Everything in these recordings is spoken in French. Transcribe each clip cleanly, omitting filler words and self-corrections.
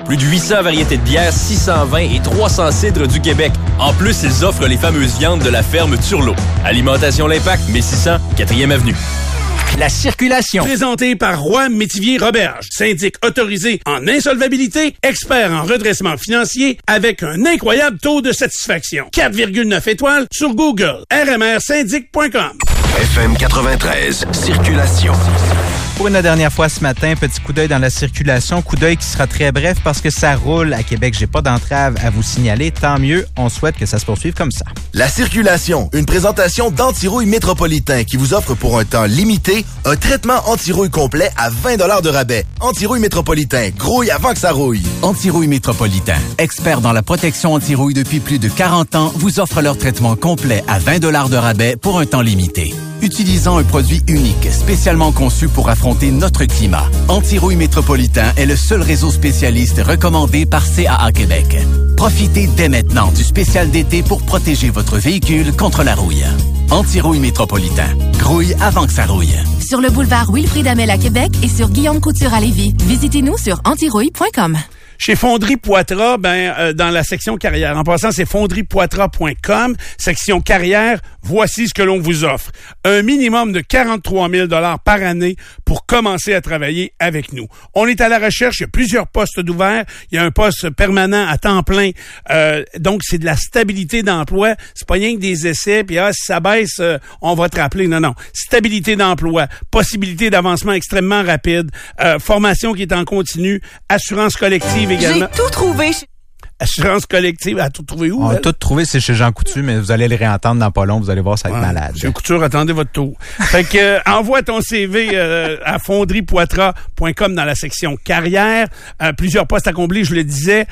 Plus de 800 variétés de bières, 600 vins et 300 cidres du Québec. En plus, ils offrent les fameuses viandes de la ferme Turlot. Alimentation L'Impact, 1600, 4e Avenue. La circulation. Présenté par Roy Métivier Roberge. Syndic autorisé en insolvabilité, expert en redressement financier avec un incroyable taux de satisfaction. 4,9 étoiles sur Google. rmrsyndic.com. FM 93, circulation. Pour une dernière fois ce matin, petit coup d'œil dans la circulation. Coup d'œil qui sera très bref parce que ça roule à Québec. J'ai pas d'entrave à vous signaler. Tant mieux. On souhaite que ça se poursuive comme ça. La circulation, une présentation d'Antirouille Métropolitain qui vous offre pour un temps limité un traitement anti-rouille complet à 20 $ de rabais. Antirouille Métropolitain, grouille avant que ça rouille. Antirouille Métropolitain, expert dans la protection anti-rouille depuis plus de 40 ans, vous offre leur traitement complet à 20 $ de rabais pour un temps limité. Utilisant un produit unique, spécialement conçu pour affronter notre climat. Antirouille Métropolitain est le seul réseau spécialiste recommandé par CAA Québec. Profitez dès maintenant du spécial d'été pour protéger votre véhicule contre la rouille. Antirouille Métropolitain. Grouille avant que ça rouille. Sur le boulevard Wilfrid Hamel à Québec et sur Guillaume Couture à Lévis. Visitez-nous sur antirouille.com. Chez Fonderie Poitras, dans la section carrière. En passant, c'est fonderiepoitras.com. Section carrière, voici ce que l'on vous offre. Un minimum de 43 000 $ par année pour commencer à travailler avec nous. On est à la recherche, il y a plusieurs postes d'ouverts. Il y a un poste permanent à temps plein. Donc, c'est de la stabilité d'emploi. C'est pas rien que des essais, puis si ça baisse, on va te rappeler. Non. Stabilité d'emploi, possibilité d'avancement extrêmement rapide, formation qui est en continu, assurance collective également. J'ai tout trouvé. Assurance collective, à tout trouver où? On a tout trouvé, c'est chez Jean Coutu, mais vous allez le réentendre dans pas long, vous allez voir, ça va être malade. Jean Couture, attendez votre tour. Fait que, envoie ton CV à fonderiepoitras.com dans la section carrière. Plusieurs postes à combler, je le disais.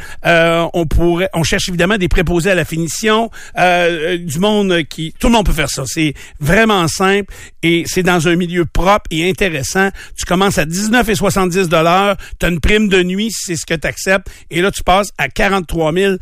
On cherche évidemment des préposés à la finition, du monde tout le monde peut faire ça. C'est vraiment simple et c'est dans un milieu propre et intéressant. Tu commences à 19,70 $. Tu as une prime de nuit si c'est ce que tu acceptes. Et là, tu passes à 43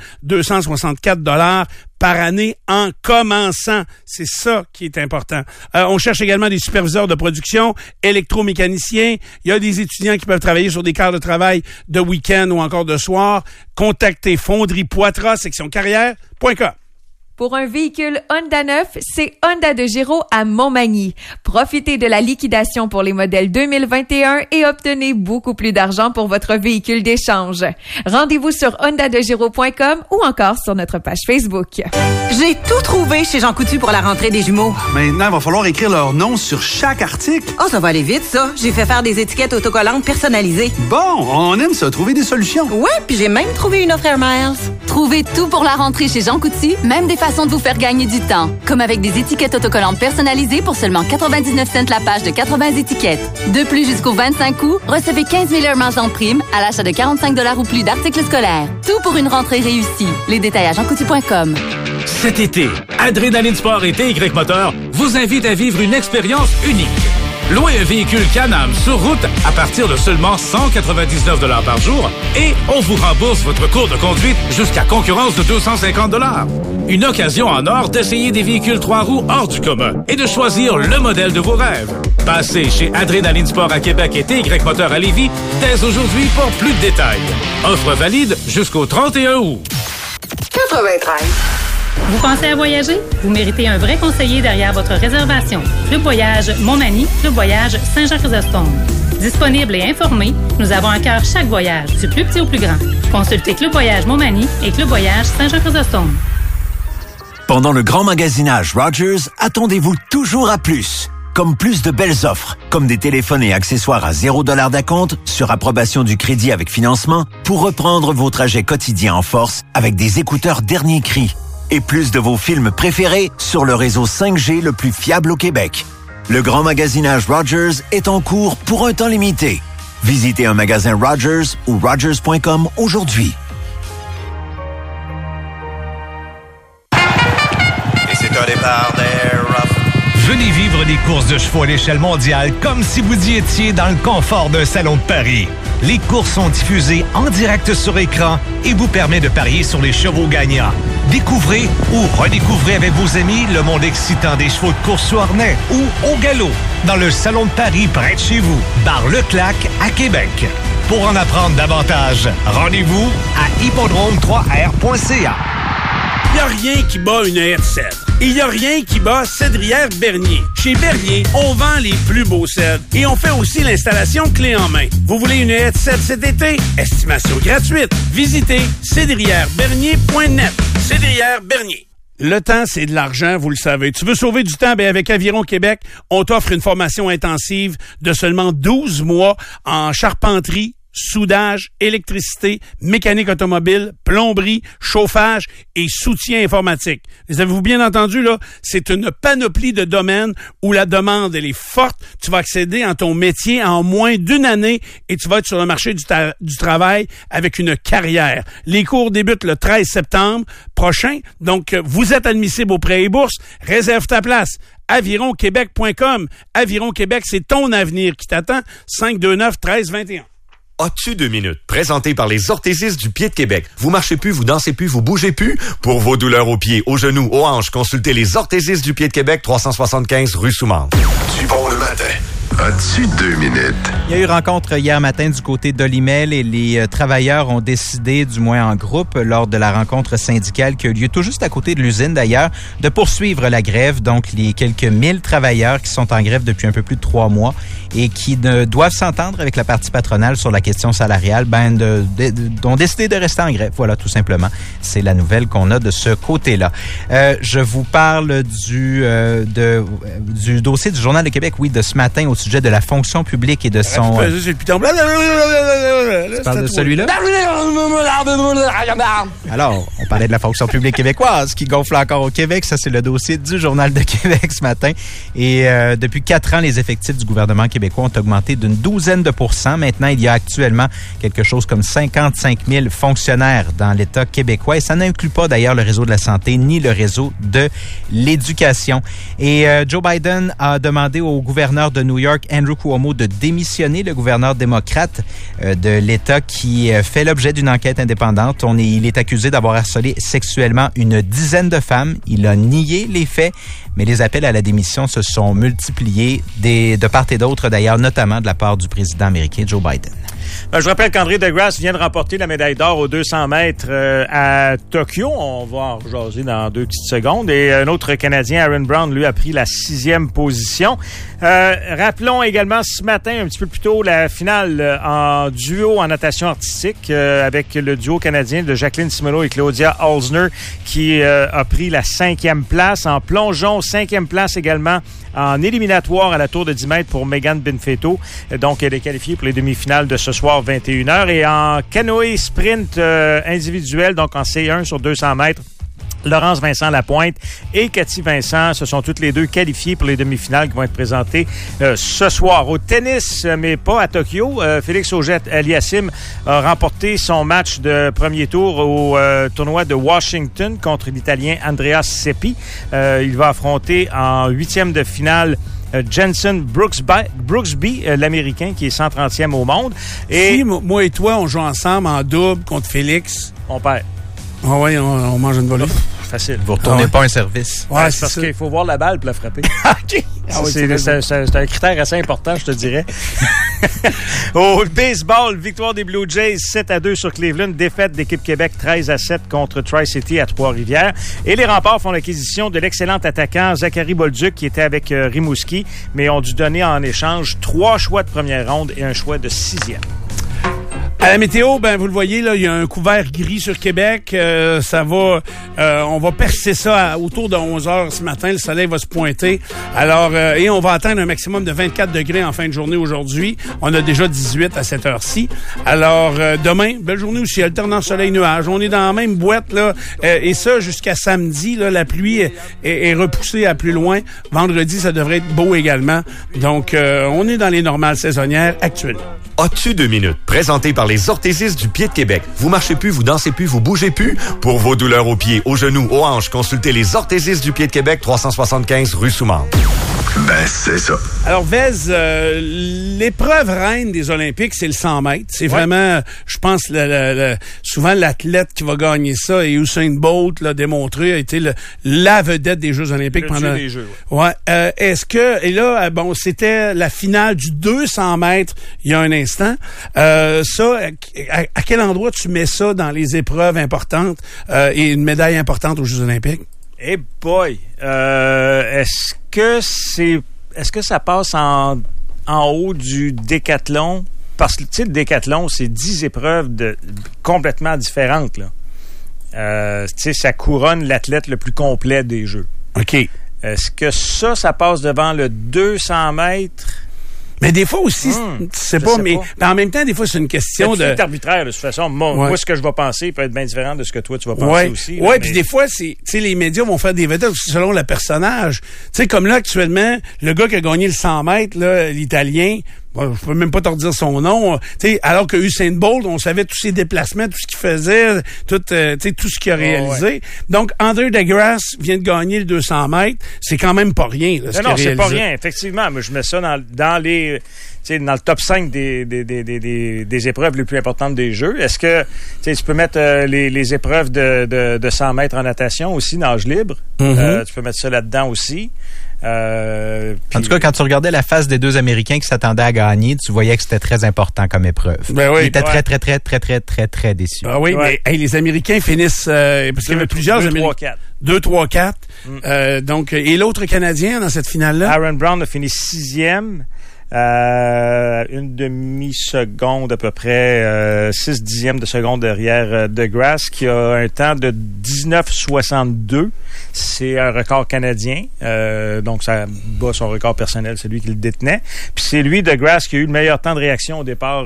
264 $ par année en commençant. C'est ça qui est important. On cherche également des superviseurs de production, électromécaniciens. Il y a des étudiants qui peuvent travailler sur des quarts de travail de week-end ou encore de soir. Contactez Fonderie Poitras, section carrière.com. Pour un véhicule Honda neuf, c'est Honda de Giro à Montmagny. Profitez de la liquidation pour les modèles 2021 et obtenez beaucoup plus d'argent pour votre véhicule d'échange. Rendez-vous sur hondadegiro.com ou encore sur notre page Facebook. J'ai tout trouvé chez Jean Coutu pour la rentrée des jumeaux. Maintenant, il va falloir écrire leur nom sur chaque article. Oh, ça va aller vite, ça. J'ai fait faire des étiquettes autocollantes personnalisées. Bon, on aime ça, trouver des solutions. Ouais, puis j'ai même trouvé une offre Air Miles. Trouvez tout pour la rentrée chez Jean Coutu, même des façons de vous faire gagner du temps. Comme avec des étiquettes autocollantes personnalisées pour seulement 99 cents la page de 80 étiquettes. De plus, jusqu'au 25 août, recevez 15 000 Air Miles en prime à l'achat de 45 $ ou plus d'articles scolaires. Tout pour une rentrée réussie. Les détails à jeancoutu.com. Cet été, Adrénaline Sport et TY Moteur vous invitent à vivre une expérience unique. Louez un véhicule Can-Am sur route à partir de seulement 199 $ par jour et on vous rembourse votre cours de conduite jusqu'à concurrence de 250 $. Une occasion en or d'essayer des véhicules 3 roues hors du commun et de choisir le modèle de vos rêves. Passez chez Adrénaline Sport à Québec et TY Moteur à Lévis dès aujourd'hui pour plus de détails. Offre valide jusqu'au 31 août. 93. Vous pensez à voyager? Vous méritez un vrai conseiller derrière votre réservation. Club Voyage Montmagny, Club Voyage Saint-Jean-Chrysostome. Disponible et informé, nous avons à cœur chaque voyage, du plus petit au plus grand. Consultez Club Voyage Montmagny et Club Voyage Saint-Jean-Chrysostome. Pendant le grand magasinage Rogers, attendez-vous toujours à plus. Comme plus de belles offres, comme des téléphones et accessoires à 0 $ d'acompte, sur approbation du crédit avec financement, pour reprendre vos trajets quotidiens en force avec des écouteurs dernier cri. Et plus de vos films préférés sur le réseau 5G le plus fiable au Québec. Le grand magasinage Rogers est en cours pour un temps limité. Visitez un magasin Rogers ou rogers.com aujourd'hui. Et c'est un départ d'Air Rough. Venez vivre les courses de chevaux à l'échelle mondiale comme si vous y étiez dans le confort d'un salon de Paris. Les courses sont diffusées en direct sur écran et vous permettent de parier sur les chevaux gagnants. Découvrez ou redécouvrez avec vos amis le monde excitant des chevaux de course sous harnais ou au galop dans le salon de Paris près de chez vous. Bar Leclac à Québec. pour en apprendre davantage. Rendez-vous à hippodrome3r.ca. Il n'y a rien qui bat une haie de cèdre. Et il n'y a rien qui bat Cédrière Bernier. Chez Bernier, on vend les plus beaux cèdres et on fait aussi l'installation clé en main. Vous voulez une haie de cèdre cet été? Estimation gratuite. Visitez cédrièrebernier.net. Cédrière Bernier. Le temps, c'est de l'argent, vous le savez. Tu veux sauver du temps? Ben avec Aviron Québec, on t'offre une formation intensive de seulement 12 mois en charpenterie, soudage, électricité, mécanique automobile, plomberie, chauffage et soutien informatique. Les avez-vous bien entendu, là? C'est une panoplie de domaines où la demande, elle est forte. Tu vas accéder en ton métier en moins d'une année et tu vas être sur le marché du travail avec une carrière. Les cours débutent le 13 septembre prochain. Donc, vous êtes admissible au prêt et bourse. Réserve ta place. avironquebec.com. Aviron Québec, c'est ton avenir qui t'attend. 529-1321. As-tu 2 minutes? Présenté par les orthésistes du pied de Québec. Vous marchez plus, vous dansez plus, vous bougez plus? Pour vos douleurs aux pieds, aux genoux, aux hanches, consultez les orthésistes du pied de Québec, 375 rue Soumande. Du bon le matin. As-tu 2 minutes? Il y a eu rencontre hier matin du côté d'Olimel et les travailleurs ont décidé, du moins en groupe, lors de la rencontre syndicale qui a eu lieu tout juste à côté de l'usine d'ailleurs, de poursuivre la grève. Donc, les quelques 1000 travailleurs qui sont en grève depuis un peu plus de 3 mois et qui ne doivent s'entendre avec la partie patronale sur la question salariale, ont décidé de rester en grève. Voilà, tout simplement. C'est la nouvelle qu'on a de ce côté-là. Je vous parle du dossier du Journal de Québec, oui, de ce matin au sujet de la fonction publique et de son... C'est le piton. Tu parles de celui-là? Alors, on parlait de la fonction publique québécoise qui gonfle encore au Québec. Ça, c'est le dossier du Journal de Québec ce matin. Et depuis 4 ans, les effectifs du gouvernement québécois ont augmenté d'une 12%. Maintenant, il y a actuellement quelque chose comme 55 000 fonctionnaires dans l'État québécois. Et ça n'inclut pas d'ailleurs le réseau de la santé ni le réseau de l'éducation. Et Joe Biden a demandé au gouverneur de New York, Andrew Cuomo, de démissionner, le gouverneur démocrate de l'État qui fait l'objet d'une enquête indépendante. Il est accusé d'avoir harcelé sexuellement une dizaine de femmes. Il a nié les faits, mais les appels à la démission se sont multipliés de part et d'autre, d'ailleurs, notamment de la part du président américain Joe Biden. Je rappelle qu'André Degrasse vient de remporter la médaille d'or aux 200 mètres à Tokyo. On va en jaser dans 2 petites secondes. Et un autre Canadien, Aaron Brown, lui, a pris la 6e position. Rappelons également ce matin, un petit peu plus tôt, la finale en duo en natation artistique avec le duo canadien de Jacqueline Simoneau et Claudia Holzner qui a pris la 5e place. En plongeon, 5e place également en éliminatoire à la tour de 10 mètres pour Megan Benfetto. Donc, elle est qualifiée pour les demi-finales de ce soir, 21h. Et en canoë sprint individuel, donc en C1 sur 200 mètres, Laurence Vincent Lapointe et Cathy Vincent se sont toutes les deux qualifiées pour les demi-finales qui vont être présentées ce soir. Au tennis, mais pas à Tokyo, Félix Auger-Aliassime a remporté son match de premier tour au tournoi de Washington contre l'Italien Andreas Seppi. Il va affronter en 8e de finale Jensen Brooksby, l'Américain qui est 130e au monde. Et si moi et toi, on joue ensemble en double contre Félix, on perd. Ah oui, on mange une volée. Facile. Vous retournez pas un service. Ouais, c'est parce qu'il faut voir la balle pour la frapper. OK. C'est un critère assez important, je te dirais. Au baseball, victoire des Blue Jays 7-2 sur Cleveland. Défaite d'équipe Québec 13-7 contre Tri-City à Trois-Rivières. Et les Remparts font l'acquisition de l'excellent attaquant Zachary Bolduc qui était avec Rimouski, mais ont dû donner en échange 3 choix de première ronde et un choix de 6e. À la météo, vous le voyez, là, il y a un couvert gris sur Québec. Ça va, on va percer ça autour de 11h ce matin. Le soleil va se pointer. Alors, et on va atteindre un maximum de 24 degrés en fin de journée aujourd'hui. On a déjà 18 à cette heure-ci. Alors, demain, belle journée aussi, alternant soleil-nuage. On est dans la même boîte, là. Et ça, jusqu'à samedi, là, la pluie est repoussée à plus loin. Vendredi, ça devrait être beau également. Donc, on est dans les normales saisonnières actuellement. As-tu 2 minutes? Présenté par les les orthésistes du pied de Québec. Vous marchez plus, vous dansez plus, vous bougez plus? Pour vos douleurs aux pieds, aux genoux, aux hanches, consultez les orthésistes du pied de Québec, 375 rue Soumande. Ben, c'est ça. Alors, Vez, l'épreuve reine des Olympiques, c'est le 100 mètres. C'est vraiment, je pense, souvent l'athlète qui va gagner ça, et Usain Bolt l'a démontré, a été la vedette des Jeux Olympiques pendant... des Jeux, ouais. Est-ce que, et là, bon, c'était la finale du 200 mètres il y a un instant. Ça, à quel endroit tu mets ça dans les épreuves importantes et une médaille importante aux Jeux Olympiques? Eh boy! Est-ce que ça passe en haut du décathlon? Parce que, tu sais, le décathlon, c'est 10 épreuves complètement différentes, là. Tu sais, ça couronne l'athlète le plus complet des Jeux. OK. Est-ce que ça passe devant le 200 mètres? Mais des fois aussi, tu sais pas, mais en même temps, des fois, c'est une question de... C'est arbitraire, de toute façon. Moi, ce que je vais penser peut être bien différent de ce que toi, tu vas penser aussi. Oui, puis des fois, tu sais, les médias vont faire des vedettes selon le personnage. Tu sais, comme là, actuellement, le gars qui a gagné le 100 mètres, là, l'Italien, bon, je peux même pas te redire son nom. Tu sais, alors que Usain Bolt, on savait tous ses déplacements, tout ce qu'il faisait, tout ce qu'il a réalisé. Ouais. Donc, André Degrasse vient de gagner le 200 mètres. C'est quand même pas rien, là, non, c'est pas rien, effectivement. Mais je mets ça dans les... Tu sais, dans le top 5 des épreuves les plus importantes des Jeux. Est-ce que tu peux mettre les épreuves de 100 mètres en natation aussi, nage libre? Mm-hmm. Tu peux mettre ça là-dedans aussi. En tout cas, quand tu regardais la face des deux Américains qui s'attendaient à gagner, tu voyais que c'était très important comme épreuve. Ben oui, ils étaient très déçus. Ah oui, mais les Américains finissent... parce qu'il y avait plusieurs Américains. 2, 3, 4. Donc, et l'autre Canadien dans cette finale-là? Aaron Brown a fini 6e. Une demi-seconde à peu près, 6 dixièmes de seconde derrière Degrasse, qui a un temps de 19,62. C'est un record canadien, donc ça bat son record personnel, c'est lui qui le détenait. Puis c'est lui, Degrasse, qui a eu le meilleur temps de réaction au départ,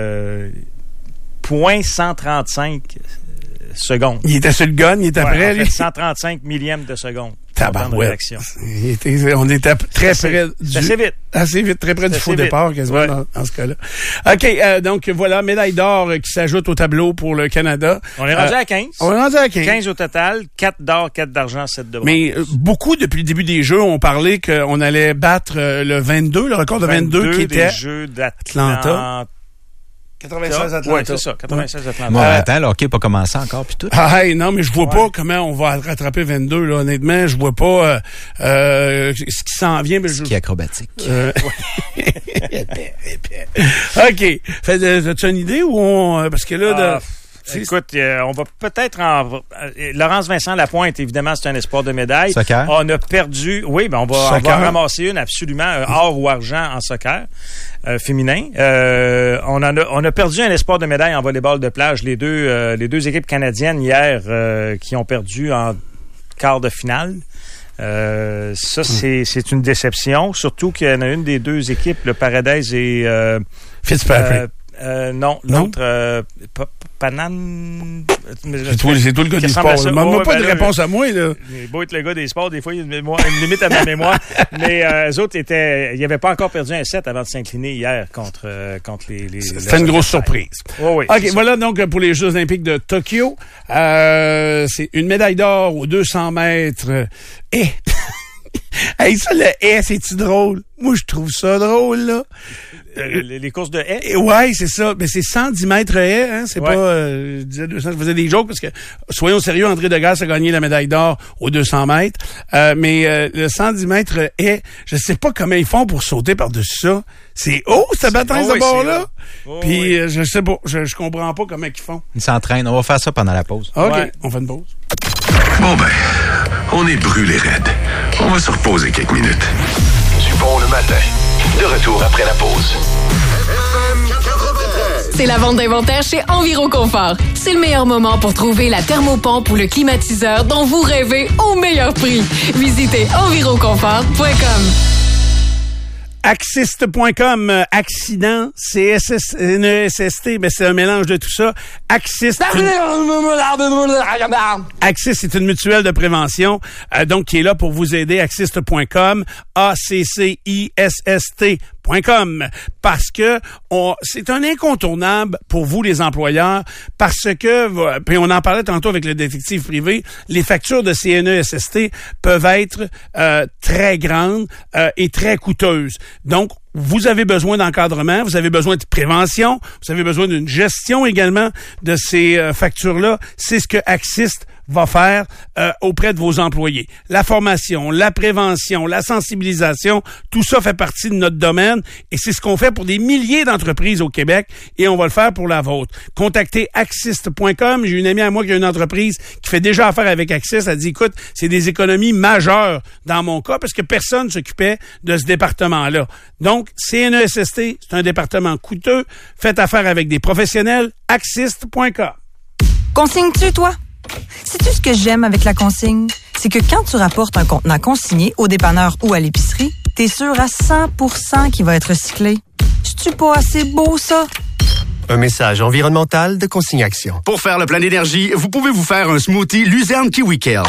0.135 secondes. Il était sur le gun, il était prêt, lui? 135 millièmes de seconde. Tabarouette. On était très près du... Assez vite. Assez vite, très près du faux départ, quasiment, dans ce cas-là. OK, donc voilà, médaille d'or qui s'ajoute au tableau pour le Canada. On est rendu à 15. On est rendu à 15. 15 au total, 4 d'or, 4 d'argent, 7 de bronze. Mais beaucoup, depuis le début des Jeux, ont parlé qu'on allait battre le 22, le record de 22 qui était... des Jeux d'Atlanta. 96 Atlanta. Oui, c'est ça, 96 Atlanta. Bon, attends, le hockey n'est pas commencé encore, puis tout. Non, mais je vois pas comment on va rattraper 22, là, honnêtement. Je vois pas ce qui s'en vient. Ski acrobatique. OK. As-tu une idée ou parce que là... Écoute, on va peut-être Laurence Vincent Lapointe, évidemment, c'est un espoir de médaille. Soccer. On a perdu... Oui, ben on va en ramasser une, absolument, or ou argent en soccer féminin. On a perdu un espoir de médaille en volleyball de plage. Les deux équipes canadiennes hier qui ont perdu en quart de finale. C'est une déception, surtout qu'il y en a une des deux équipes, le Paradise et... Fitzpatrick. Non, l'autre... Panane... C'est toi le gars des sports. Donne-moi pas de réponse à moi, là. Il beau être le gars des sports, des fois, il y a une limite à ma mémoire. Mais eux autres ils n'avaient pas encore perdu un set avant de s'incliner hier contre les C'était une grosse surprise. Oui, OK, voilà donc pour les Jeux olympiques de Tokyo. C'est une médaille d'or aux 200 mètres. Hey, ça, le haie, c'est-tu drôle? Moi, je trouve ça drôle, là. Les courses de haie? Ouais, c'est ça. Mais c'est 110 mètres haie, hein. C'est pas, je disais 200, je faisais des jokes parce que, soyons sérieux, André Degrasse a gagné la médaille d'or aux 200 mètres. Mais le 110 mètres haie, je sais pas comment ils font pour sauter par-dessus ça. C'est haut, cette bataille de bord-là. Puis, je sais pas, je comprends pas comment ils font. Ils s'entraînent. On va faire ça pendant la pause. OK, on fait une pause. Bon ben, on est brûlés raides. On va se reposer quelques minutes. Du bon le matin. De retour après la pause. C'est la vente d'inventaire chez Enviroconfort. C'est le meilleur moment pour trouver la thermopompe ou le climatiseur dont vous rêvez au meilleur prix. Visitez enviroconfort.com. Axist.com, accident, CSST, ben c'est un mélange de tout ça. Axist, Axist, c'est une mutuelle de prévention, donc qui est là pour vous aider. Axist.com, ACCISST.com. CNESST.com parce que c'est un incontournable pour vous, les employeurs, parce que, puis on en parlait tantôt avec le détective privé, les factures de CNESST peuvent être très grandes et très coûteuses. Donc, vous avez besoin d'encadrement, vous avez besoin de prévention, vous avez besoin d'une gestion également de ces factures-là. C'est ce que Axist va faire auprès de vos employés. La formation, la prévention, la sensibilisation, tout ça fait partie de notre domaine et c'est ce qu'on fait pour des milliers d'entreprises au Québec et on va le faire pour la vôtre. Contactez Axist.com. J'ai une amie à moi qui a une entreprise qui fait déjà affaire avec Axist. Elle dit, écoute, c'est des économies majeures dans mon cas parce que personne s'occupait de ce département-là. Donc, CNESST, c'est un département coûteux. Faites affaire avec des professionnels. Axist.com. Consignes-tu, toi? Sais-tu ce que j'aime avec la consigne? C'est que quand tu rapportes un contenant consigné au dépanneur ou à l'épicerie, t'es sûr à 100% qu'il va être recyclé. C'est-tu pas assez beau, ça? Un message environnemental de Consigne Action. Pour faire le plein d'énergie, vous pouvez vous faire un smoothie Luzerne Kiwi Kale.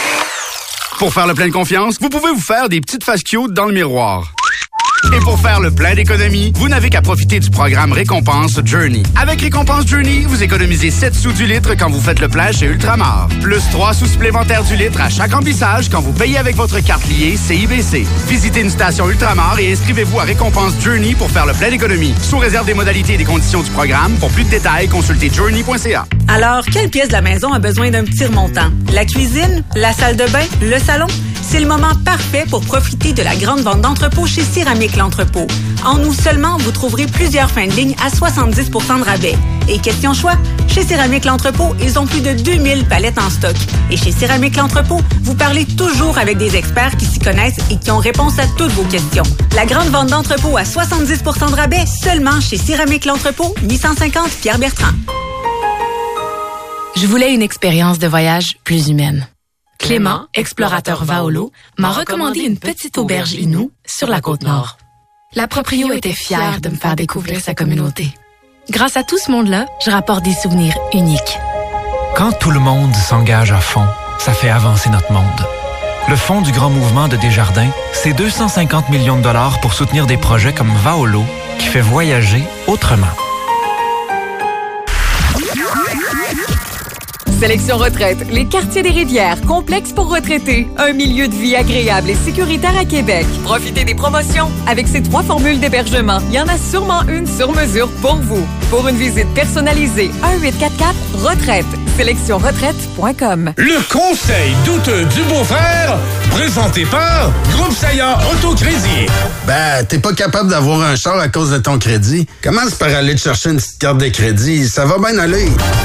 Pour faire le plein de confiance, vous pouvez vous faire des petites faces cute dans le miroir. Et pour faire le plein d'économie, vous n'avez qu'à profiter du programme Récompense Journey. Avec Récompense Journey, vous économisez 7 sous du litre quand vous faites le plein chez Ultramar. Plus 3 sous supplémentaires du litre à chaque remplissage quand vous payez avec votre carte liée CIBC. Visitez une station Ultramar et inscrivez-vous à Récompense Journey pour faire le plein d'économie. Sous réserve des modalités et des conditions du programme, pour plus de détails, consultez journey.ca. Alors, quelle pièce de la maison a besoin d'un petit remontant? La cuisine? La salle de bain? Le salon? C'est le moment parfait pour profiter de la grande vente d'entrepôt chez Céramique L'Entrepôt. En août seulement, vous trouverez plusieurs fins de ligne à 70 % de rabais. Et question choix, chez Céramique L'Entrepôt, ils ont plus de 2000 palettes en stock. Et chez Céramique L'Entrepôt, vous parlez toujours avec des experts qui s'y connaissent et qui ont réponse à toutes vos questions. La grande vente d'entrepôt à 70 % de rabais seulement chez Céramique L'Entrepôt, 850 Pierre-Bertrand. Je voulais une expérience de voyage plus humaine. Clément, explorateur Vaolo, m'a recommandé une petite auberge Inou sur la Côte-Nord. La proprio était fière de me faire découvrir sa communauté. Grâce à tout ce monde-là, je rapporte des souvenirs uniques. Quand tout le monde s'engage à fond, ça fait avancer notre monde. Le Fonds du Grand Mouvement de Desjardins, c'est 250 millions de dollars pour soutenir des projets comme Vaolo, qui fait voyager autrement. Sélection Retraite, les quartiers des Rivières, complexe pour retraités, un milieu de vie agréable et sécuritaire à Québec. Profitez des promotions. Avec ces 3 formules d'hébergement, il y en a sûrement une sur mesure pour vous. Pour une visite personnalisée, 1-844-RETRAITE. SélectionRetraite.com. Le conseil douteux du beau-frère, présenté par Groupe Saillant Autocrédit. Ben, t'es pas capable d'avoir un char à cause de ton crédit. Commence par aller te chercher une petite carte de crédit. Ça va bien aller.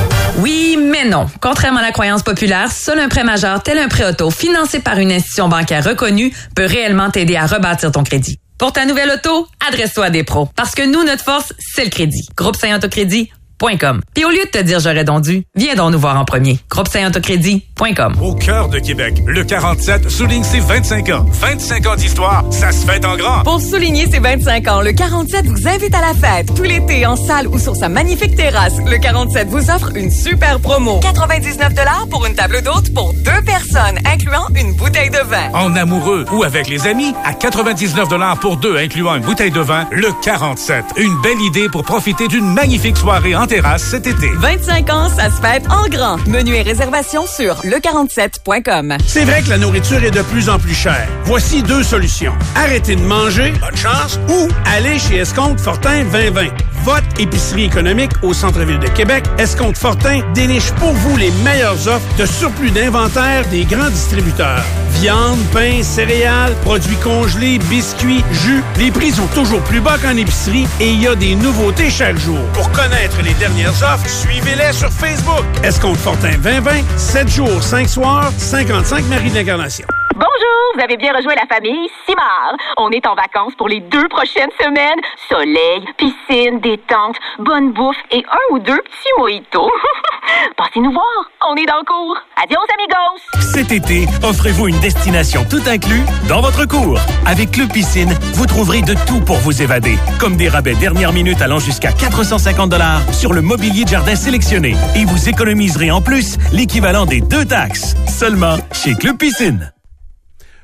Oui, mais non. Contrairement à la croyance populaire, seul un prêt majeur tel un prêt auto financé par une institution bancaire reconnue peut réellement t'aider à rebâtir ton crédit. Pour ta nouvelle auto, adresse-toi à des pros. Parce que nous, notre force, c'est le crédit. Groupe Saint-Autocrédit.com. Puis au lieu de te dire j'aurais donc dû, viens donc nous voir en premier. Groupe Saint-Autocrédit.com. Au cœur de Québec, le 47 souligne ses 25 ans. 25 ans d'histoire, ça se fête en grand. Pour souligner ses 25 ans, le 47 vous invite à la fête. Tout l'été, en salle ou sur sa magnifique terrasse, le 47 vous offre une super promo. 99 $ pour une table d'hôte pour 2 personnes, incluant une bouteille de vin. En amoureux ou avec les amis, à 99 $ pour 2, incluant une bouteille de vin, le 47. Une belle idée pour profiter d'une magnifique soirée en terrasse cet été. 25 ans, ça se fête en grand. Menu et réservation sur le47.com. C'est vrai que la nourriture est de plus en plus chère. Voici 2 solutions. Arrêtez de manger, bonne chance, ou aller chez Escompte Fortin 2020. Votre épicerie économique au centre-ville de Québec, Escompte Fortin déniche pour vous les meilleures offres de surplus d'inventaire des grands distributeurs. Viande, pain, céréales, produits congelés, biscuits, jus. Les prix sont toujours plus bas qu'en épicerie et il y a des nouveautés chaque jour. Pour connaître les dernières offres, suivez-les sur Facebook. Escompte Fortin 2020, 7 jours, 5 soirs, 55 Marie de l'Incarnation. Bonjour, vous avez bien rejoint la famille Simard. On est en vacances pour les 2 prochaines semaines. Soleil, piscine, détente, bonne bouffe et 1 ou 2 petits mojitos. Passez nous voir, on est dans le cours. Adios amigos! Cet été, offrez-vous une destination tout inclus dans votre cours. Avec Club Piscine, vous trouverez de tout pour vous évader. Comme des rabais dernière minute allant jusqu'à 450 $ sur le mobilier de jardin sélectionné. Et vous économiserez en plus l'équivalent des 2 taxes. Seulement chez Club Piscine.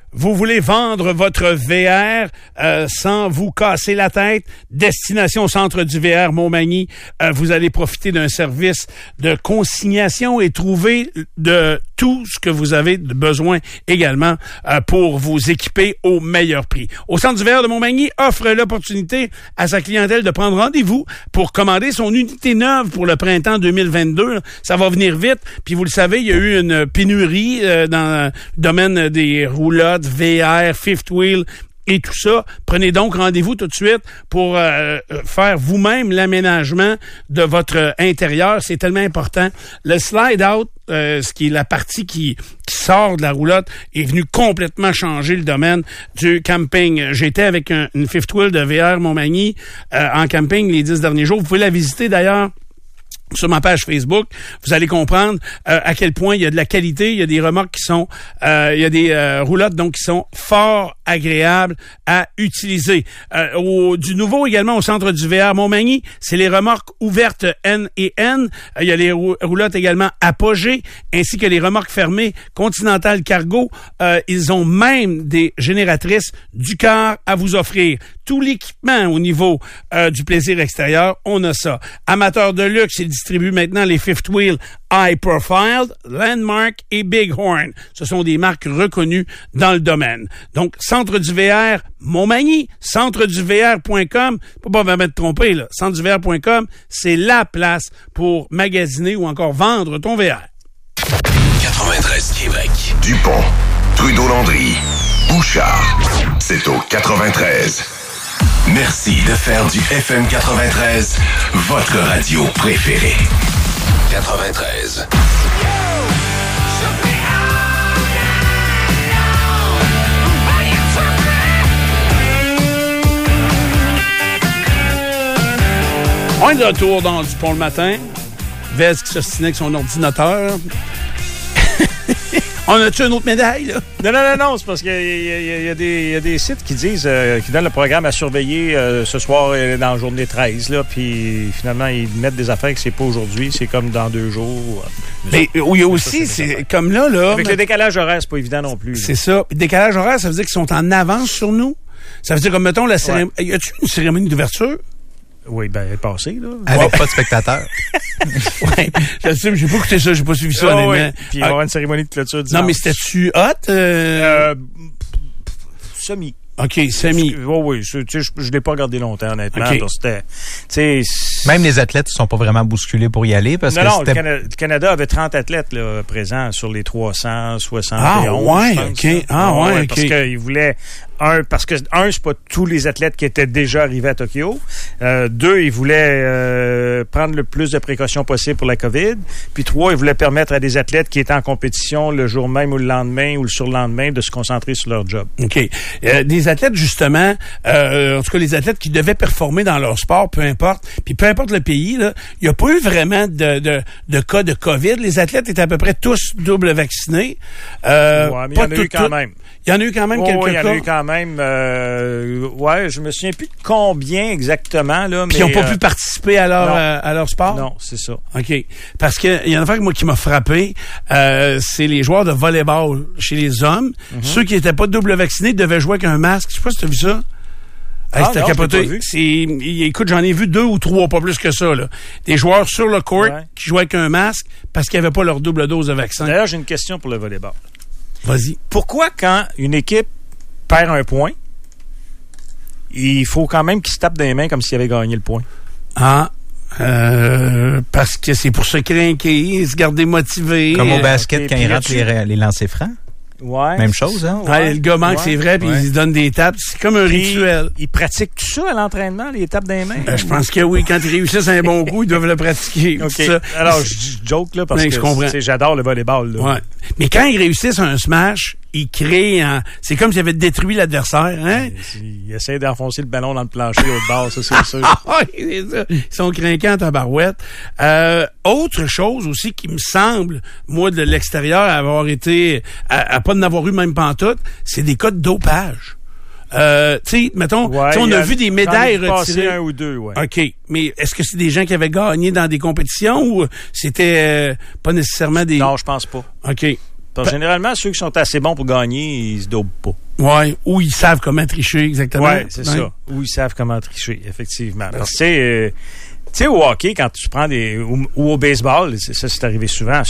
vous voulez vendre votre VR sans vous casser la tête, destination Centre du VR Montmagny. Vous allez profiter d'un service de consignation et trouver de tout ce que vous avez besoin également pour vous équiper au meilleur prix. Au Centre du VR de Montmagny offre l'opportunité à sa clientèle de prendre rendez-vous pour commander son unité neuve pour le printemps 2022. Ça va venir vite. Puis vous le savez, il y a eu une pénurie dans le domaine des roulottes, VR, fifth wheel et tout ça. Prenez donc rendez-vous tout de suite pour faire vous-même l'aménagement de votre intérieur. C'est tellement important. Le slide-out, ce qui est la partie qui sort de la roulotte, est venu complètement changer le domaine du camping. J'étais avec une fifth wheel de VR Montmagny en camping les 10 derniers jours. Vous pouvez la visiter d'ailleurs sur ma page Facebook. Vous allez comprendre à quel point il y a de la qualité, il y a des remorques qui sont il y a des roulottes donc qui sont fort agréables à utiliser. Du nouveau également au Centre du VR Montmagny, c'est les remorques ouvertes N et N. Il y a les roulottes également Apogée ainsi que les remorques fermées Continental Cargo. Ils ont même des génératrices du cœur à vous offrir. Tout l'équipement au niveau du plaisir extérieur, on a ça. Amateurs de luxe, ils distribuent maintenant les Fifth Wheel High Profile, Landmark et Bighorn. Ce sont des marques reconnues dans le domaine. Donc, Centre du VR Montmagny, centreduvr.com. Faut pas me tromper, là. Centreduvr.com, c'est la place pour magasiner ou encore vendre ton VR. 93 Québec. Dupont, Trudeau-Landry, Bouchard. C'est au 93. Merci de faire du FM 93 votre radio préférée. 93. On est de retour dans Dupont le matin. Vez qui s'ostinait avec son ordinateur. On a-tu une autre médaille, là? Non, c'est parce qu'il y a des sites qui disent, qui donnent le programme à surveiller ce soir dans la journée 13, là, puis finalement, ils mettent des affaires que c'est pas aujourd'hui, c'est comme dans 2 jours. Mais il y a aussi, c'est comme là... Avec le décalage horaire, c'est pas évident non plus. C'est ça. Le décalage horaire, ça veut dire qu'ils sont en avance sur nous? Ça veut dire, comme mettons, la cérémonie... Y a-tu une cérémonie d'ouverture? Oui, ben, elle est passée, là. Avec pas de spectateurs. Oui, j'assume, j'ai pas écouté ça, j'ai pas suivi ça, honnêtement. Ouais. Puis il va y avoir une cérémonie de clôture dimanche. Non, mais c'était-tu hot? Semi. OK, semi. Oui, je l'ai pas regardé longtemps, honnêtement. Okay. C'était, même les athlètes ne sont pas vraiment bousculés pour y aller. Parce le Canada avait 30 athlètes là, présents sur les 371. Ah, ouais, OK. OK. Parce qu'ils voulaient... c'est pas tous les athlètes qui étaient déjà arrivés à Tokyo. 2, ils voulaient prendre le plus de précautions possible pour la COVID. Puis 3, ils voulaient permettre à des athlètes qui étaient en compétition le jour même ou le lendemain ou le surlendemain de se concentrer sur leur job. OK. Des athlètes, justement, en tout cas, les athlètes qui devaient performer dans leur sport, peu importe, puis peu importe le pays, il n'y a pas eu vraiment de cas de COVID. Les athlètes étaient à peu près tous double vaccinés. Ouais, mais il y en a eu quand même. Il y en a eu quand même quelques cas. Il y en a eu quand même. Je me souviens plus de combien exactement là. Puis ils n'ont pas pu participer à leur sport. Non, c'est ça. Ok. Parce que il y a une affaire qui m'a frappé, c'est les joueurs de volleyball chez les hommes. Mm-hmm. Ceux qui n'étaient pas double vaccinés devaient jouer avec un masque. Je sais pas si tu as vu ça. C'était capoté. Écoute, j'en ai vu 2 ou 3, pas plus que ça. Là. Des joueurs sur le court qui jouaient avec un masque parce qu'ils n'avaient pas leur double dose de vaccin. D'ailleurs, j'ai une question pour le volleyball. Vas-y. Pourquoi, quand une équipe perd un point, il faut quand même qu'ils se tapent dans les mains comme s'ils avaient gagné le point? Parce que c'est pour se craquer, se garder motivé. Comme au basket, quand ils rentrent les lancers francs. Ouais. Même chose, hein? Le gars manque, c'est vrai, puis il se donne des tapes. C'est comme un rituel. Ils pratiquent tout ça à l'entraînement, les tapes dans les mains? Je pense que oui. Quand ils réussissent un bon coup, ils doivent le pratiquer. Okay. Ça. Alors, je joke, là, parce que j'adore le volleyball. Là. Ouais. Mais quand ils réussissent un smash, ils créent... C'est comme s'ils avaient détruit l'adversaire. Hein? Ils essaient d'enfoncer le ballon dans le plancher au bord, ça, c'est sûr. C'est ça. Ils sont craquants en tabarouette. Autre chose aussi qui me semble, moi, de l'extérieur, avoir été... à pas n'avoir eu même pantoute, c'est des cas de dopage. Tu sais, mettons, on a vu des médailles retirées. Un ou 2, ouais. OK. Mais est-ce que c'est des gens qui avaient gagné dans des compétitions ou c'était pas nécessairement des... Non, je pense pas. OK. Parce que généralement, ceux qui sont assez bons pour gagner, ils se dopent pas. Ouais, ou ils savent comment tricher, exactement. Ouais, c'est ça. Ou ils savent comment tricher, effectivement. Parce que, tu sais, au hockey, quand tu prends ou au baseball, ça c'est arrivé souvent,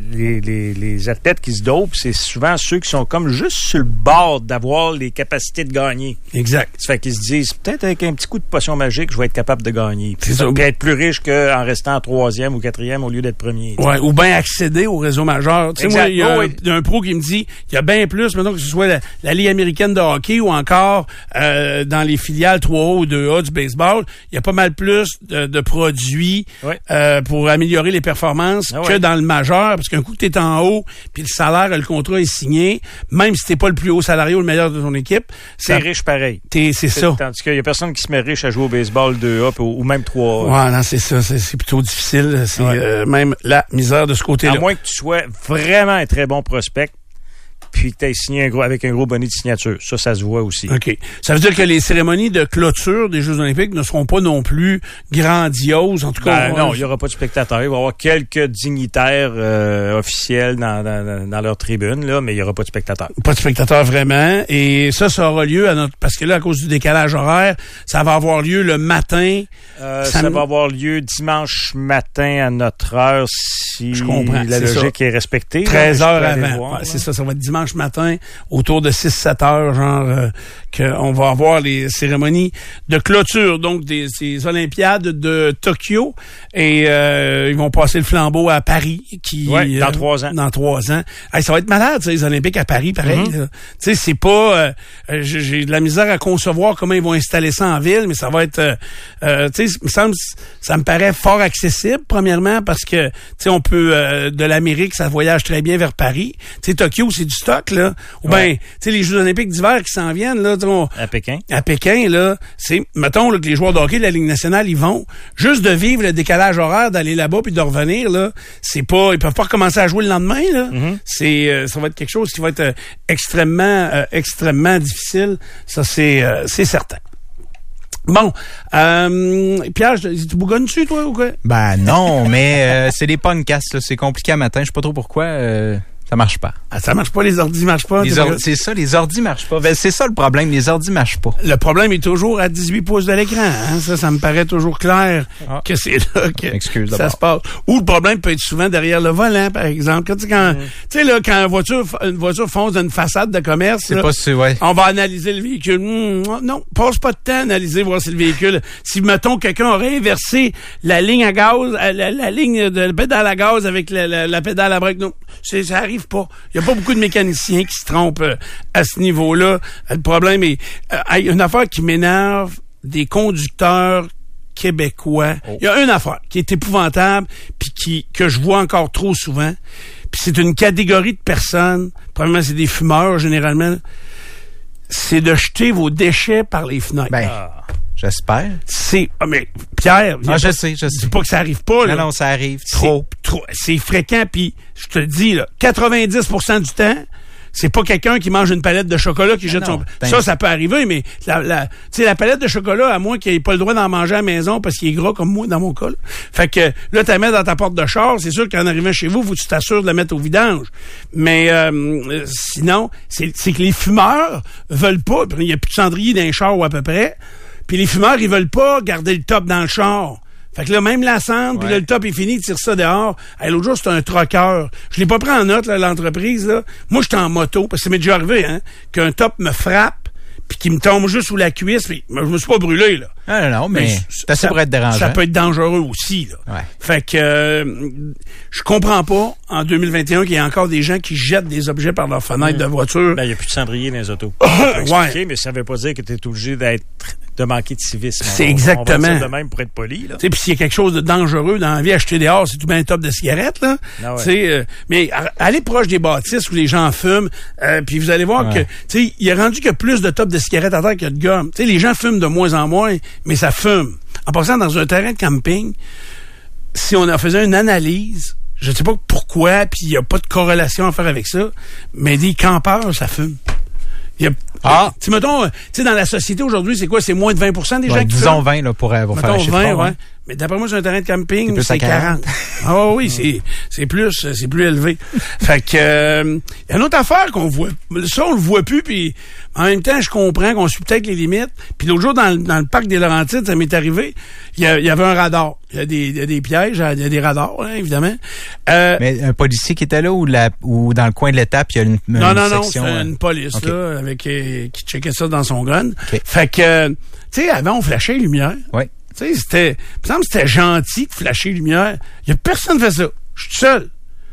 les athlètes qui se dopent, c'est souvent ceux qui sont comme juste sur le bord d'avoir les capacités de gagner. Exact. Ça fait qu'ils se disent, peut-être avec un petit coup de potion magique, je vais être capable de gagner. Puis C'est ça. être plus riche qu'en restant 3e ou 4e au lieu d'être premier. Ouais, ou bien accéder au réseau majeur. Tu sais, moi, il y a un pro qui me dit, il y a bien plus, maintenant que ce soit la Ligue américaine de hockey ou encore dans les filiales 3A ou 2A du baseball, il y a pas mal plus de produits pour améliorer les performances que dans le majeur, parce qu'un coup que t'es en haut, puis le salaire, le contrat est signé, même si t'es pas le plus haut salarié ou le meilleur de ton équipe, c'est riche pareil. C'est ça. Tandis qu'il y a personne qui se met riche à jouer au baseball 2A ou même 3A. Ouais, non, c'est ça. C'est plutôt difficile. C'est même la misère de ce côté-là. À moins que tu sois vraiment un très bon prospect, puis que tu aies signé avec un gros bonnet de signature. Ça se voit aussi. OK. Ça veut dire que les cérémonies de clôture des Jeux olympiques ne seront pas non plus grandioses. En tout cas, non, il n'y aura pas de spectateurs. Il va y avoir quelques dignitaires officiels dans leur tribune, là, mais il n'y aura pas de spectateurs. Pas de spectateurs vraiment. Et ça aura lieu parce que là, à cause du décalage horaire, ça va avoir lieu le matin. Ça va avoir lieu dimanche matin à notre heure si la logique est respectée. 13 heures avant. C'est ça va être dimanche matin, autour de 6-7 heures, genre, qu'on va avoir les cérémonies de clôture, donc ces Olympiades de Tokyo. Et ils vont passer le flambeau à Paris. Dans 3 ans. Dans 3 ans. Hey, ça va être malade, ça, les Olympiques à Paris, pareil. Tu sais, c'est pas... j'ai de la misère à concevoir comment ils vont installer ça en ville, mais ça va être... tu sais, ça me paraît fort accessible, premièrement, parce que, tu sais, on peut... de l'Amérique, ça voyage très bien vers Paris. Tu sais, Tokyo, c'est du stock, là. Ou bien, tu sais, les Jeux olympiques d'hiver qui s'en viennent, là. À Pékin. À Pékin, là. Mettons, là, que les joueurs de hockey de la Ligue nationale, ils vont. Juste de vivre le décalage horaire, d'aller là-bas puis de revenir, là. C'est pas, ils peuvent pas recommencer à jouer le lendemain, là. Ça va être quelque chose qui va être extrêmement difficile. Ça, c'est certain. Bon, Pierre, tu bougonnes-tu, toi, ou quoi? Ben non, mais c'est des podcasts, là. C'est compliqué à matin. Je sais pas trop pourquoi. Ça marche pas. Ah, ça marche pas, les ordis marchent pas? C'est ça, les ordis marchent pas. Ben, c'est ça le problème, les ordis marchent pas. Le problème est toujours à 18 pouces de l'écran. Hein? Ça me paraît toujours clair que c'est là que ça se passe. Ou le problème peut être souvent derrière le volant, par exemple. Tu sais, là, quand une voiture fonce dans une façade de commerce, là, on va analyser le véhicule. Non, passe pas de temps à analyser, voir si le véhicule... Si, mettons, quelqu'un aurait inversé la ligne à gaz, la ligne de pédale à gaz avec la pédale à break, non, ça arrive pas. Il y a pas beaucoup de mécaniciens qui se trompent à ce niveau-là. Le problème est... une affaire qui m'énerve des conducteurs québécois. Il y a une affaire qui est épouvantable puis que je vois encore trop souvent. Puis c'est une catégorie de personnes. Premièrement, c'est des fumeurs, généralement. C'est de jeter vos déchets par les fenêtres. Ben, j'espère. Mais Pierre... je sais. C'est pas que ça arrive pas, là. Non, ça arrive. Trop. C'est fréquent, puis je te le dis, là, 90% du temps, c'est pas quelqu'un qui mange une palette de chocolat qui jette son... Ça peut arriver, mais la palette de chocolat, à moins qu'il ait pas le droit d'en manger à la maison parce qu'il est gras comme moi dans mon cas. Là. Fait que là, tu la mets dans ta porte de char, c'est sûr qu'en arrivant chez vous, faut que tu t'assures de la mettre au vidange. Mais sinon, c'est que les fumeurs veulent pas, il y a plus de cendrier dans les chars ou à peu près, puis les fumeurs, ils veulent pas garder le top dans le char. Fait que là, même la cendre, puis là, le top est fini, tire ça dehors. Hey, l'autre jour, c'était un troqueur. Je l'ai pas pris en note, là, l'entreprise, là. Moi, j'étais en moto, parce que ça m'est déjà arrivé, hein, qu'un top me frappe, puis qu'il me tombe juste sous la cuisse, puis je me suis pas brûlé, là. Non, mais c'est assez pour être dérangeant. Ça peut être dangereux aussi, là. Ouais. Fait que je comprends pas, en 2021, qu'il y ait encore des gens qui jettent des objets par leur fenêtre de voiture. Ben, il y a plus de cendrier dans les autos. Mais ça veut pas dire que tu es obligé de manquer de civisme. C'est exactement. On va dire de même pour être poli, là. Tu sais, puis s'il y a quelque chose de dangereux dans la vie, acheter dehors, c'est tout bien un top de cigarettes, là. Ah ouais. Tu sais, mais allez proche des bâtisses où les gens fument, puis vous allez voir que, tu sais, il est rendu qu'il y a plus de top de cigarettes à terre que de gomme. Tu sais, les gens fument de moins en moins, mais ça fume. En passant dans un terrain de camping, si on en faisait une analyse, je sais pas pourquoi, puis il y a pas de corrélation à faire avec ça, mais des campeurs, ça fume. Mettons, tu sais, dans la société aujourd'hui, c'est quoi? C'est moins de 20% des gens qui disons 20, là, pour faire un chiffre. Ouais. Mais d'après moi, sur un terrain de camping, c'est 40. Ah oui, c'est plus élevé. Fait que y a une autre affaire qu'on voit. Ça, on le voit plus, puis en même temps, je comprends qu'on suit peut-être les limites. Puis l'autre jour, dans le parc des Laurentides, ça m'est arrivé, il y avait un radar. Il y a des pièges, il y a des radars, hein, évidemment. Mais un policier qui était là ou dans le coin de l'étape, il y a une section... Non, c'est une police, okay. là, qui checkait ça dans son gun. Okay. Fait que, tu sais, avant, on flashait les lumières. Oui. Tu sais, il me semble que c'était gentil de flasher les lumières. Il y a personne qui fait ça. Je suis seul.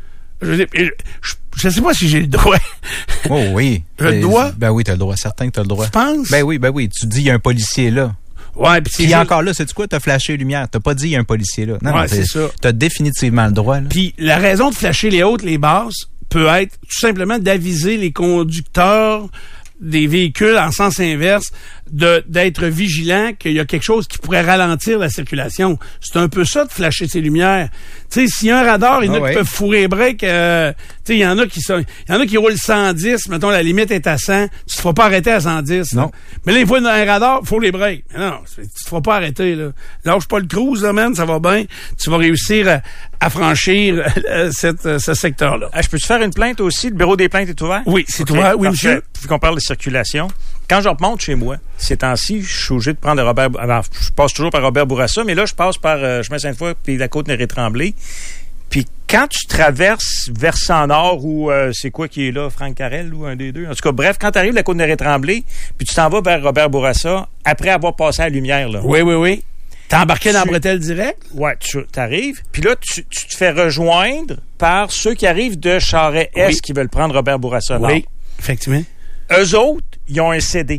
Je sais pas si j'ai le droit. Oh oui. Le droit? Ben oui, t'as le droit. Certain que t'as le droit. Tu penses? Ben oui. Tu dis, il y a un policier là. Ouais, puis encore là, c'est quoi? T'as flashé les lumières. T'as pas dit, il y a un policier là. Non, c'est ça. T'as définitivement le droit, là. Puis la raison de flasher les hautes, les basses, peut être tout simplement d'aviser les conducteurs des véhicules en sens inverse d'être vigilants qu'il y a quelque chose qui pourrait ralentir la circulation. C'est un peu ça de flasher ces lumières. Tu sais, s'il y a un radar, il y en a qui peuvent fourrer les breaks. Tu sais, il y en a qui roulent 110, mettons la limite est à 100, tu te feras pas arrêter à 110. Non. Là. Mais là, il faut un radar, il faut les breaks. Mais non, tu te feras pas arrêter là. Lâche pas le cruise, là, man, ça va bien. Tu vas réussir à franchir ce secteur-là. Je peux te faire une plainte aussi? Le bureau des plaintes est ouvert? Oui, c'est ouvert. Oui, monsieur. Vu qu'on parle de circulation, quand je remonte chez moi, ces temps-ci, je suis obligé de prendre Robert... Alors, je passe toujours par Robert Bourassa, mais là, je passe par chemin Sainte-Foy puis la Côte-Néré-Tremblay. Puis quand tu traverses versant nord ou c'est quoi qui est là, Franck Carrel ou un des deux? En tout cas, bref, quand tu arrives de la Côte-Néré-Tremblay, puis tu t'en vas vers Robert Bourassa, après avoir passé à la lumière, là. Oui. T'es embarqué dans la bretelle direct? Ouais, tu arrives. Puis là, tu te fais rejoindre par ceux qui arrivent de Charest-Est qui veulent prendre Robert Bourassa Nord. Oui, effectivement. Eux autres, ils ont un CD.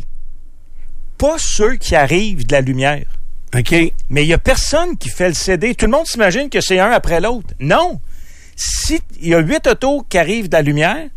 Pas ceux qui arrivent de la lumière. OK. Mais il y a personne qui fait le CD. Tout le monde s'imagine que c'est un après l'autre. Non. Si il y a 8 autos qui arrivent de la lumière,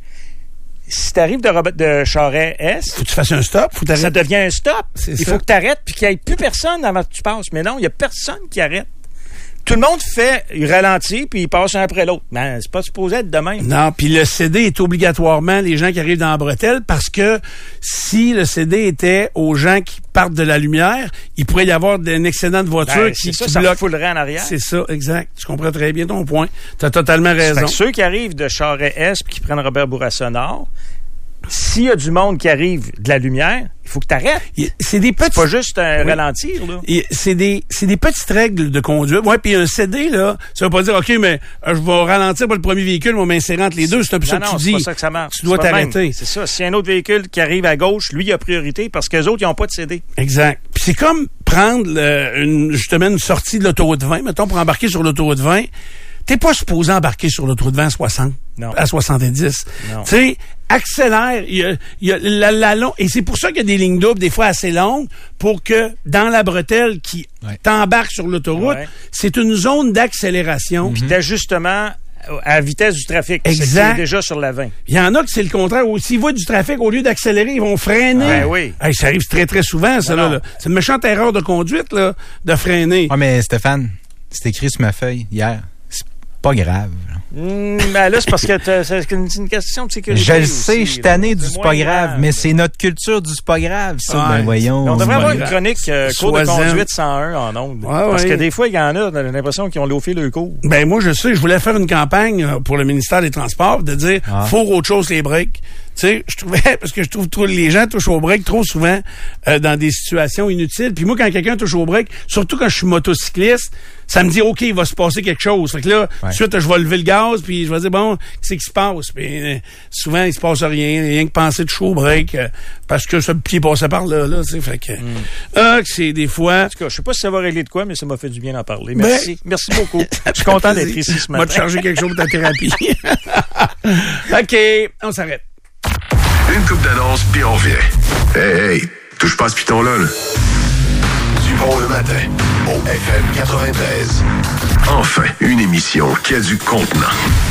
si tu arrives de Charest-Est... Faut que tu fasses un stop. Ça devient un stop. Il ça. faut que tu arrêtes puis qu'il n'y ait plus personne avant que tu passes. Mais non, il n'y a personne qui arrête. Tout le monde il ralentit puis il passe un après l'autre. Mais c'est pas supposé être de même. Non, puis le CD est obligatoirement les gens qui arrivent dans la bretelle parce que si le CD était aux gens qui partent de la lumière, il pourrait y avoir un excédent de voiture qui ça foulerait en arrière. C'est ça, exact. Je comprends très bien ton point. Tu as totalement raison. Ceux qui arrivent de Charest-Est puis qui prennent Robert Bourassa Nord, s'il y a du monde qui arrive de la lumière, il faut que tu arrêtes. C'est pas juste un ralentir, là. C'est des petites règles de conduite. Ouais, puis un CD, là, ça veut pas dire, OK, mais je vais ralentir pour le premier véhicule, je vais m'insérer entre les deux. C'est un peu ça que tu dis. C'est pas ça que ça marche. Tu dois t'arrêter. C'est ça. S'il y a un autre véhicule qui arrive à gauche, lui, il a priorité parce que les autres, ils n'ont pas de CD. Exact. Puis c'est comme prendre justement une sortie de l'autoroute 20, mettons, pour embarquer sur l'autoroute 20. T'es pas supposé embarquer sur l'autoroute 20 à 60. Non. À 70. Tu sais, accélère. Il y a la longue. Et c'est pour ça qu'il y a des lignes doubles, des fois assez longues, pour que dans la bretelle qui t'embarque sur l'autoroute, c'est une zone d'accélération. Puis d'ajustement à la vitesse du trafic. Exact. C'est déjà sur la 20. Il y en a que c'est le contraire. S'ils voient du trafic, au lieu d'accélérer, ils vont freiner. Oui. Hey, ça arrive très, très souvent, ça. Là. C'est une méchante erreur de conduite, là, de freiner. Ah, mais Stéphane, c'est écrit sur ma feuille hier. Pas grave. Ben là, c'est parce que c'est une question de sécurité. Je le sais, je suis tanné du c'est pas grave, mais c'est notre culture du c'est pas grave, ça. Ben voyons. On devrait avoir une chronique cours de conduite 101 en ondes. Parce que des fois, il y en a, on a l'impression qu'ils ont loffé le cours. Ben moi, je sais, je voulais faire une campagne pour le ministère des Transports de dire faut autre chose les breaks. Tu sais, je trouvais, parce que je trouve que les gens touchent au break trop souvent dans des situations inutiles. Puis moi, quand quelqu'un touche au break, surtout quand je suis motocycliste, ça me dit, OK, il va se passer quelque chose. Fait que là, ensuite, je vais lever le gaz, puis je vais dire, bon, qu'est-ce qui se passe? Puis souvent, il se passe rien que penser toucher au break, parce que ce pied passait par là, tu sais. Fait que, c'est des fois... En tout cas, je sais pas si ça va régler de quoi, mais ça m'a fait du bien d'en parler. Merci. Merci beaucoup. Je suis content d'être ici ce matin. On va te charger quelque chose de ta thérapie. OK, on s'arrête. Une coupe d'annonce, puis on revient. Hey, touche pas à ce piton-là, là. Dupont le matin, au FM 93. Enfin, une émission qui a du contenant.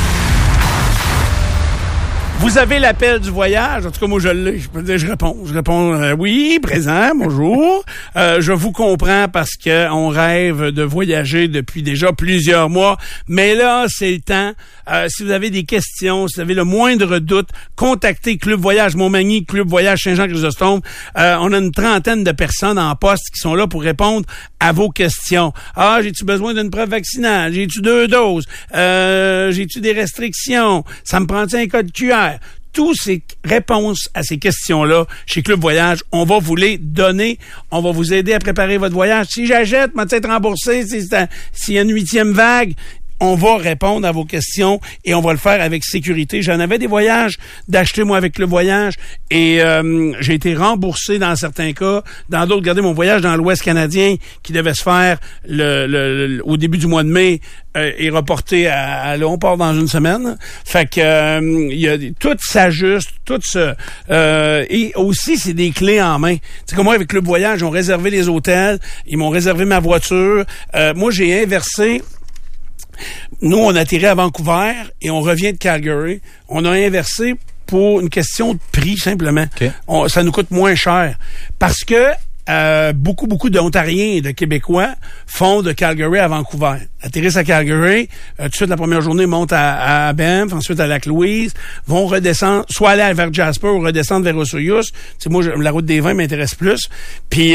Vous avez l'appel du voyage. En tout cas, moi, je l'ai. Je réponds. Oui, présent, bonjour. Je vous comprends parce que on rêve de voyager depuis déjà plusieurs mois. Mais là, c'est le temps. Si vous avez des questions, si vous avez le moindre doute, contactez Club Voyage Montmagny, Club Voyage Saint-Jean-Chrysostome. On a une trentaine de personnes en poste qui sont là pour répondre à vos questions. Ah, j'ai-tu besoin d'une preuve vaccinale? J'ai-tu 2 doses? J'ai-tu des restrictions? Ça me prend-tu un code QR? Toutes ces réponses à ces questions-là, chez Club Voyage, on va vous les donner. On va vous aider à préparer votre voyage. Si j'achète, moi, être remboursé, s'il y a une 8e vague, on va répondre à vos questions et on va le faire avec sécurité. J'en avais des voyages d'acheter, moi, avec Club Voyage et j'ai été remboursé dans certains cas. Dans d'autres, regardez, mon voyage dans l'Ouest canadien qui devait se faire au début du mois de mai est reporté là, on part dans une semaine. Fait que tout s'ajuste, tout se... et aussi, c'est des clés en main. Tu sais, comme moi, avec Club Voyage, ils ont réservé les hôtels, ils m'ont réservé ma voiture. Moi, j'ai inversé... Nous, on atterrit à Vancouver et on revient de Calgary. On a inversé pour une question de prix, simplement. Okay. Ça nous coûte moins cher. Parce que beaucoup d'Ontariens et de Québécois font de Calgary à Vancouver. Atterrissent à Calgary, tout de suite, la première journée, montent à Banff, ensuite à Lac-Louise, vont redescendre, soit aller vers Jasper ou redescendre vers Osoyoos. C'est moi, la route des vins m'intéresse plus. Puis...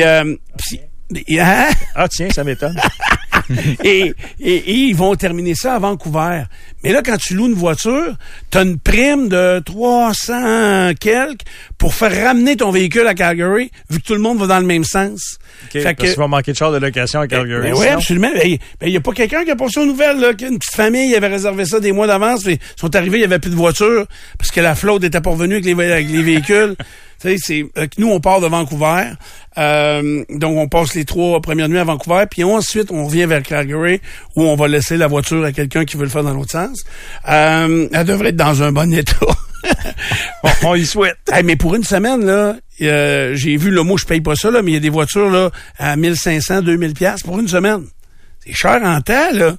Ah tiens, ça m'étonne. et ils vont terminer ça à Vancouver. Mais là, quand tu loues une voiture, t'as une prime de 300 quelques pour faire ramener ton véhicule à Calgary, vu que tout le monde va dans le même sens. Okay, fait parce qu'il va manquer de char de location à Calgary. Oui, absolument. Il y a pas quelqu'un qui a passé aux nouvelles, là, qu'une petite famille avait réservé ça des mois d'avance, puis ils sont arrivés, il y avait plus de voiture, parce que la flotte était pas revenue avec les véhicules. Tu sais, nous, on part de Vancouver. Donc, on passe les 3 premières nuits à Vancouver, puis ensuite, on revient vers Calgary, où on va laisser la voiture à quelqu'un qui veut le faire dans l'autre sens. Elle devrait être dans un bon état. on y souhaite. Hey, mais pour une semaine, là, j'ai vu, moi, je paye pas ça, là, mais il y a des voitures, là, à 1500, 2000 piastres pour une semaine. C'est cher en temps, là.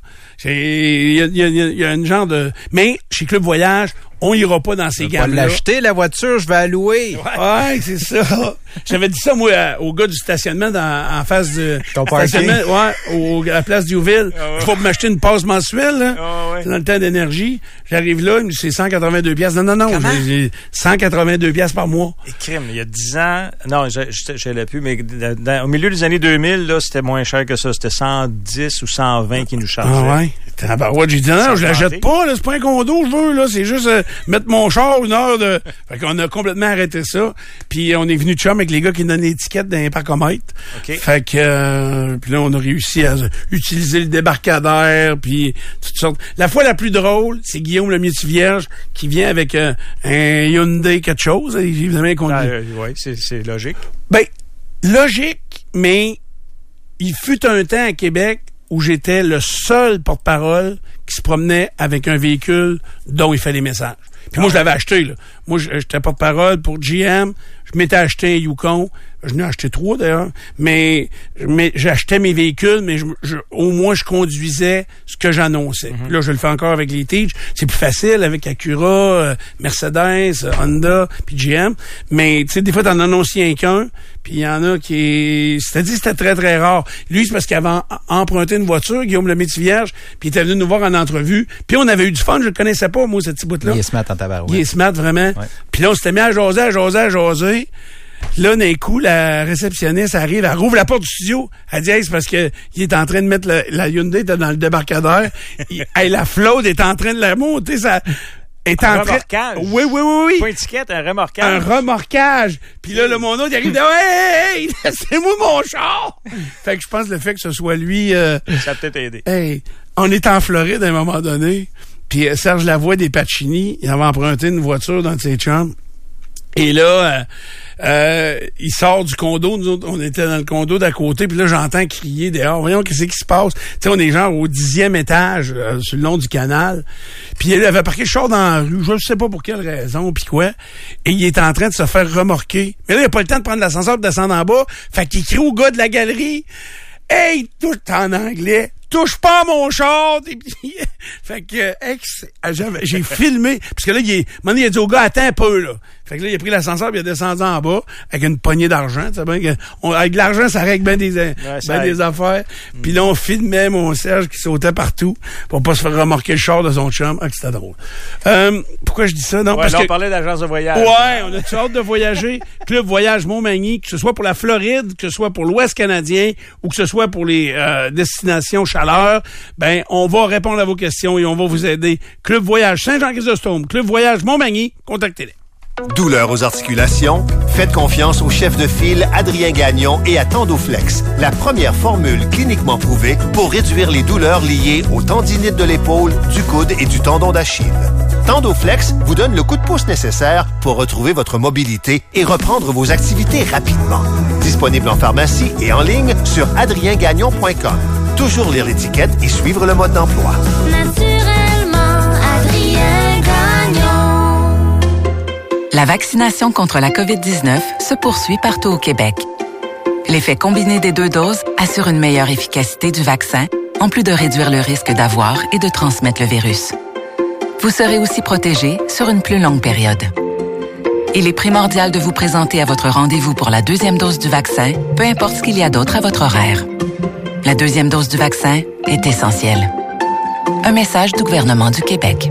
Il y a une genre de... Mais, chez Club Voyage, on ira pas dans ces gammes-là. Je vais l'acheter, la voiture, je vais la louer. Ouais, c'est ça. J'avais dit ça, moi, au gars du stationnement en face de... Ton parking? Ouais, à la place d'Youville. Il faut m'acheter une passe mensuelle, là. Dans le temps d'énergie. J'arrive là, il me dit, c'est 182 piastres. Non, j'ai 182 piastres par mois. Et crime, il y a 10 ans... Non, je l'ai plus, mais au milieu des années 2000, là, c'était moins cher que ça. C'était 110 ou 120 qui nous chargeaient. Ah ouais? J'ai dit, non, je la jette pas, là. C'est pas un condo, je veux, là. C'est juste mettre mon char une heure de... Fait qu'on a complètement arrêté ça. Puis on est venu de chum avec les gars qui donnent l'étiquette d'un parcomètre. Okay. Fait que... puis là, on a réussi à utiliser le débarcadère, puis toutes sortes... La fois la plus drôle, c'est Guillaume le Métis-Vierge qui vient avec un Hyundai quelque chose. Évidemment, oui, c'est logique. Ben, logique, mais il fut un temps à Québec où j'étais le seul porte-parole qui se promenait avec un véhicule dont il fait les messages. Puis moi, je l'avais acheté, là. Moi, j'étais porte-parole pour GM. Je m'étais acheté un Yukon. Je n'ai acheté 3, d'ailleurs. Mais j'achetais mes véhicules, mais au moins, je conduisais ce que j'annonçais. Mm-hmm. Là, je le fais encore avec les Teach. C'est plus facile avec Acura, Mercedes, Honda, puis GM. Mais, tu sais, des fois, t'en annonces rien qu'un. Puis il y en a qui... C'est-à-dire, c'était très, très rare. Lui, c'est parce qu'il avait emprunté une voiture, Guillaume le Métis-Vierge, puis il était venu nous voir en entrevue. Puis on avait eu du fun. Je le connaissais pas, moi, ce petit bout-là. Il est smart en tabarouette. Il est smart, vraiment. Ouais. Puis là, on s'était mis à jaser. Là, d'un coup, la réceptionniste arrive, elle rouvre la porte du studio. Elle dit, hey, c'est parce que il est en train de mettre la Hyundai dans le débarcadère. La flotte est en train de la monter, ça... Un remorquage. Oui. Pas une étiquette, un remorquage. Un remorquage. Puis là, mon autre, il arrive, hey, c'est moi mon char! Fait que je pense le fait que ce soit lui... ça a peut-être aidé. Hey, on est en Floride à un moment donné. Puis Serge Lavoie des Pacini, il avait emprunté une voiture dans ses chums. Et là, il sort du condo. Nous autres, on était dans le condo d'à côté. Puis là, j'entends crier dehors. Voyons, qu'est-ce qui se passe? Tu sais, on est genre au 10e étage, sur le long du canal. Puis il avait parqué le char dans la rue. Je ne sais pas pour quelle raison, puis quoi. Et il est en train de se faire remorquer. Mais là, il n'a pas le temps de prendre l'ascenseur et de descendre en bas. Fait qu'il crie au gars de la galerie. Hey, tout en anglais. touche pas à mon char. Fait que, j'ai filmé. Parce que là, il a dit au gars, attends un peu, là. Fait que là, il a pris l'ascenseur puis il a descendu en bas avec une poignée d'argent. Tu sais bien avec de l'argent, ça règle bien des affaires. Puis là, on filmait mon Serge qui sautait partout pour pas se faire remorquer le char de son chum. Ah, c'était drôle. Pourquoi je dis ça? Non, parce que on parlait d'agence de voyage. Ouais, on a-tu hâte de voyager? Club Voyage Montmagny, que ce soit pour la Floride, que ce soit pour l'Ouest canadien ou que ce soit pour les destinations chaleur, ben, on va répondre à vos questions et on va vous aider. Club Voyage Saint-Jean-Chrysostome, Club Voyage Montmagny, contactez-les. Douleur aux articulations? Faites confiance au chef de file Adrien Gagnon et à Tendoflex, la première formule cliniquement prouvée pour réduire les douleurs liées aux tendinites de l'épaule, du coude et du tendon d'Achille. Tendoflex vous donne le coup de pouce nécessaire pour retrouver votre mobilité et reprendre vos activités rapidement. Disponible en pharmacie et en ligne sur adriengagnon.com. Toujours lire l'étiquette et suivre le mode d'emploi. Naturellement, Adrien Gagnon. La vaccination contre la COVID-19 se poursuit partout au Québec. L'effet combiné des 2 doses assure une meilleure efficacité du vaccin, en plus de réduire le risque d'avoir et de transmettre le virus. Vous serez aussi protégé sur une plus longue période. Il est primordial de vous présenter à votre rendez-vous pour la 2e dose du vaccin, peu importe ce qu'il y a d'autre à votre horaire. La 2e dose du vaccin est essentielle. Un message du gouvernement du Québec.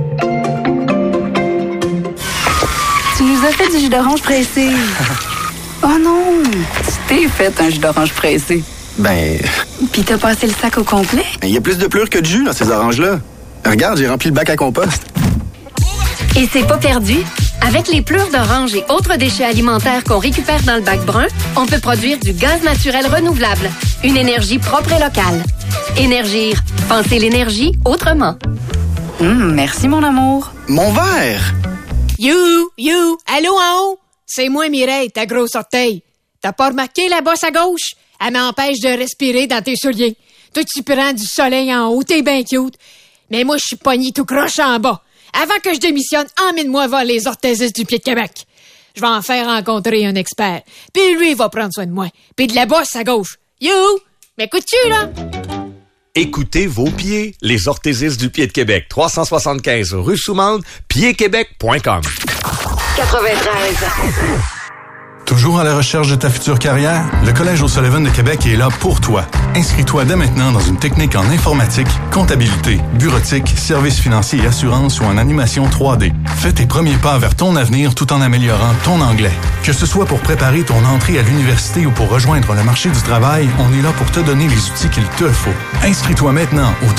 Tu nous as fait du jus d'orange pressé. Oh non! Tu t'es fait un jus d'orange pressé. Ben... Puis t'as passé le sac au complet? Il y a plus de pleurs que de jus dans ces oranges-là. Regarde, j'ai rempli le bac à compost. Et c'est pas perdu. Avec les pleurs d'orange et autres déchets alimentaires qu'on récupère dans le bac brun, on peut produire du gaz naturel renouvelable. Une énergie propre et locale. Énergir. Pensez l'énergie autrement. Merci, mon amour. Mon verre! You! Allô en haut? C'est moi, Mireille, ta grosse orteil. T'as pas remarqué la bosse à gauche? Elle m'empêche de respirer dans tes souliers. Toi, tu prends du soleil en haut, t'es bien cute. Mais moi, je suis pogné tout croche en bas. Avant que je démissionne, emmène-moi voir les orthésistes du pied de Québec. Je vais en faire rencontrer un expert. Puis lui, il va prendre soin de moi. Puis de la bosse à gauche. You! M'écoutes-tu, là? Écoutez vos pieds. Les orthésistes du pied de Québec. 375 rue Soumande, piedquebec.com. 93. Toujours à la recherche de ta future carrière? Le Collège O'Sullivan de Québec est là pour toi. Inscris-toi dès maintenant dans une technique en informatique, comptabilité, bureautique, services financiers et assurances ou en animation 3D. Fais tes premiers pas vers ton avenir tout en améliorant ton anglais. Que ce soit pour préparer ton entrée à l'université ou pour rejoindre le marché du travail, on est là pour te donner les outils qu'il te faut. Inscris-toi maintenant au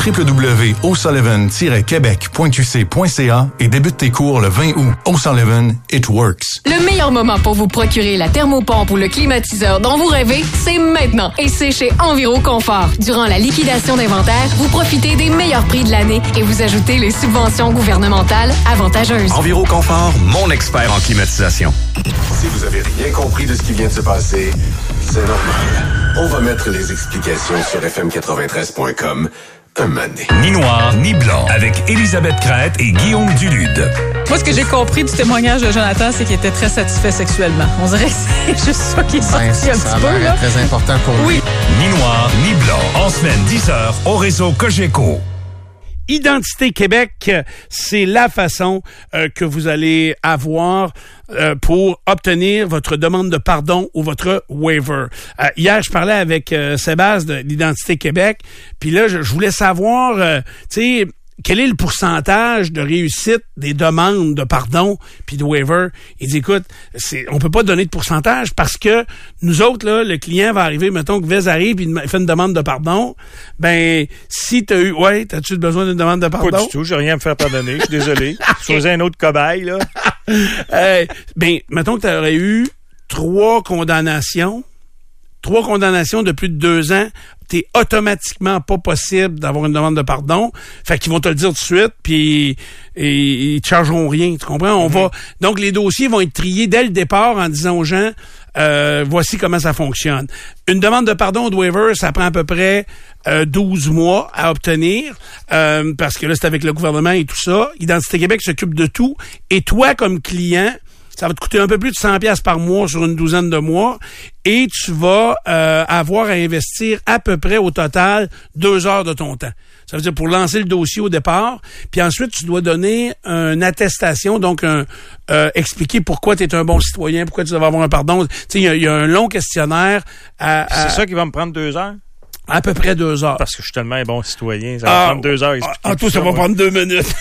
www.o'sullivan-québec.qc.ca et débute tes cours le 20 août. O'Sullivan, it works. Le meilleur moment pour vous procurer la thermopompe ou le climatiseur dont vous rêvez, c'est maintenant. Et c'est chez Enviroconfort. Durant la liquidation d'inventaire, vous profitez des meilleurs prix de l'année et vous ajoutez les subventions gouvernementales avantageuses. Enviroconfort, mon expert en climatisation. Si vous avez rien compris de ce qui vient de se passer, c'est normal. On va mettre les explications sur fm93.com. Un mané. Ni noir, ni blanc, avec Elisabeth Crête et Guillaume Dulude. Moi, ce que j'ai compris du témoignage de Jonathan, c'est qu'il était très satisfait sexuellement. On dirait que c'est juste ça qui est sorti un petit peu. Là. Très important pour lui. Oui. Ni noir, ni blanc. En semaine 10h, au réseau Cogeco. Identité Québec, c'est la façon que vous allez avoir pour obtenir votre demande de pardon ou votre waiver. Hier, je parlais avec Sébastien d'Identité Québec, puis là, je voulais savoir, tu sais, quel est le pourcentage de réussite des demandes de pardon puis de waiver? Il dit, écoute, on peut pas donner de pourcentage parce que nous autres, là, le client va arriver, mettons que Vez arrive et il fait une demande de pardon. Ben, si t'as-tu besoin d'une demande de pardon? Pas du tout, j'ai rien à me faire pardonner, je suis désolé. Je faisais un autre cobaye, là. Ben, mettons que t'aurais eu 3 condamnations de plus de 2 ans, t'es automatiquement pas possible d'avoir une demande de pardon. Fait qu'ils vont te le dire tout de suite, puis ils te chargeront rien. Tu comprends? Donc, les dossiers vont être triés dès le départ en disant aux gens, voici comment ça fonctionne. Une demande de pardon de waiver, ça prend à peu près 12 mois à obtenir, parce que là, c'est avec le gouvernement et tout ça. Identité Québec s'occupe de tout. Et toi, comme client, ça va te coûter un peu plus de 100$ par mois sur une douzaine de mois et tu vas avoir à investir à peu près au total 2 heures de ton temps. Ça veut dire pour lancer le dossier au départ, puis ensuite tu dois donner une attestation, donc expliquer pourquoi tu es un bon citoyen, pourquoi tu dois avoir un pardon. Tu sais, il y a un long questionnaire. C'est ça qui va me prendre 2 heures? À peu près 2 heures. Parce que je suis tellement un bon citoyen, ça va prendre 2 heures. Toi, ça va prendre 2 minutes.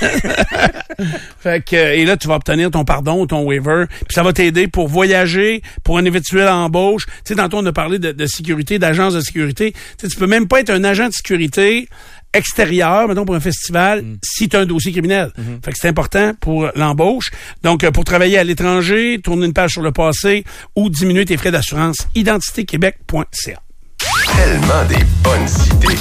Fait que, et là, tu vas obtenir ton pardon, ton waiver, puis ça va t'aider pour voyager, pour une éventuelle embauche. Tu sais, tantôt, on a parlé de sécurité, d'agence de sécurité. Tu sais, tu peux même pas être un agent de sécurité extérieur, mettons, pour un festival, si tu as un dossier criminel. Fait que c'est important pour l'embauche. Donc, pour travailler à l'étranger, tourner une page sur le passé ou diminuer tes frais d'assurance, identitéquebec.ca. Tellement des bonnes idées.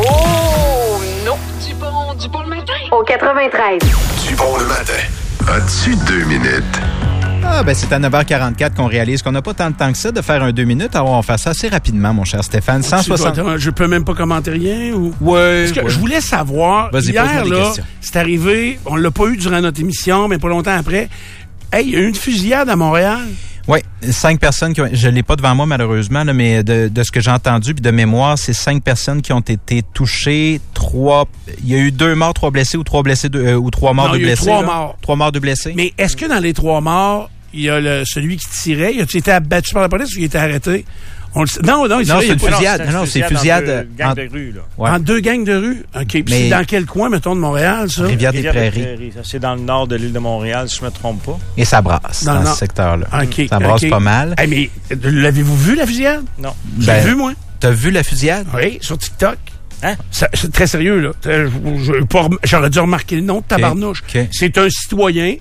Oh, non. Du bon le matin. Au 93. Du bon le matin. As-tu 2 minutes? Ah, ben c'est à 9h44 qu'on réalise qu'on n'a pas tant de temps que ça de faire un 2 minutes. Alors, on va faire ça assez rapidement, mon cher Stéphane. 160... Je peux même pas commenter rien? Ou... Ouais. Parce que je voulais savoir, hier, là, c'est arrivé, on l'a pas eu durant notre émission, mais pas longtemps après. Hey, il y a eu une fusillade à Montréal. Oui, 5 personnes qui ont... Je l'ai pas devant moi, malheureusement, là, mais de ce que j'ai entendu, puis de mémoire, c'est 5 personnes qui ont été touchées. 3... Il y a eu 2 morts, 3 blessés ou 3 blessés ou 3 morts, 2 blessés. 3 morts. 3 morts, 2 blessés. Mais est-ce que dans les 3 morts, il y a celui qui tirait, il a-tu été abattu par la police ou il a été arrêté? Non, c'est une fusillade. Non, c'est une fusillade. Gang de rue, là. Ouais. En 2 gangs de rue? OK. Puis c'est dans quel coin, mettons, de Montréal, ça? Rivière-des-Prairies. C'est dans le nord de l'île de Montréal, si je me trompe pas. Et ça brasse dans ce secteur-là. OK. Ça brasse pas mal. Hey, mais l'avez-vous vu, la fusillade? Non. J'ai vu, moi. T'as vu la fusillade? Oui, sur TikTok. Hein? C'est très sérieux, là. J'aurais dû remarquer le nom de tabarnouche. Okay. C'est un citoyen.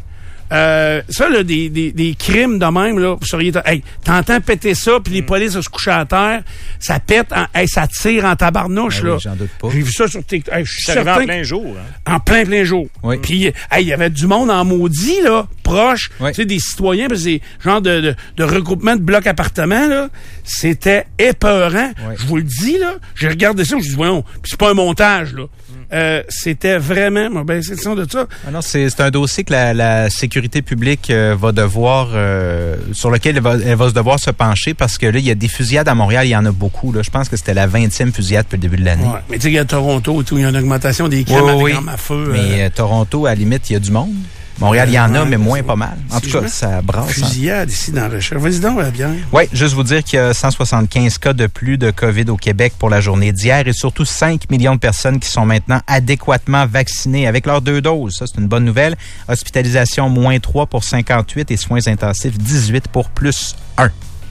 Ça, là, des crimes de même, là, vous seriez... Hey, t'entends péter ça, puis les polices se couchent à terre, ça pète, ça tire en tabarnouche, là. Oui, j'en doute pas. J'ai vu ça sur TikTok. Hey, je suis certain... en plein jour. Hein? En plein jour. Oui. Puis, il y avait du monde en maudit, là, proche, tu sais, des citoyens, parce que c'est genre de regroupement de blocs appartements, là. C'était épeurant. Oui. Je vous le dis, là. J'ai regardé ça, je me suis dit, voyons, puis c'est pas un montage, là. C'était vraiment... Ben, c'est le son de ça. Ah non, c'est un dossier que la sécurité publique va devoir... sur lequel elle va devoir se pencher parce que là, il y a des fusillades à Montréal, il y en a beaucoup. Là. Je pense que c'était la 20e fusillade depuis le début de l'année. Ouais. Mais tu sais, il y a Toronto et tout, il y a une augmentation des crimes avec armes à feu. Mais Toronto, à la limite, il y a du monde. Montréal, il y en a, mais moins pas mal. En tout cas, ça brasse. Fusillade ici dans le Recherche. Vas-y donc, bien. Oui, juste vous dire qu'il y a 175 cas de plus de COVID au Québec pour la journée d'hier et surtout 5 millions de personnes qui sont maintenant adéquatement vaccinées avec leurs 2 doses. Ça, c'est une bonne nouvelle. Hospitalisation, -3 pour 58 et soins intensifs, 18 pour +1.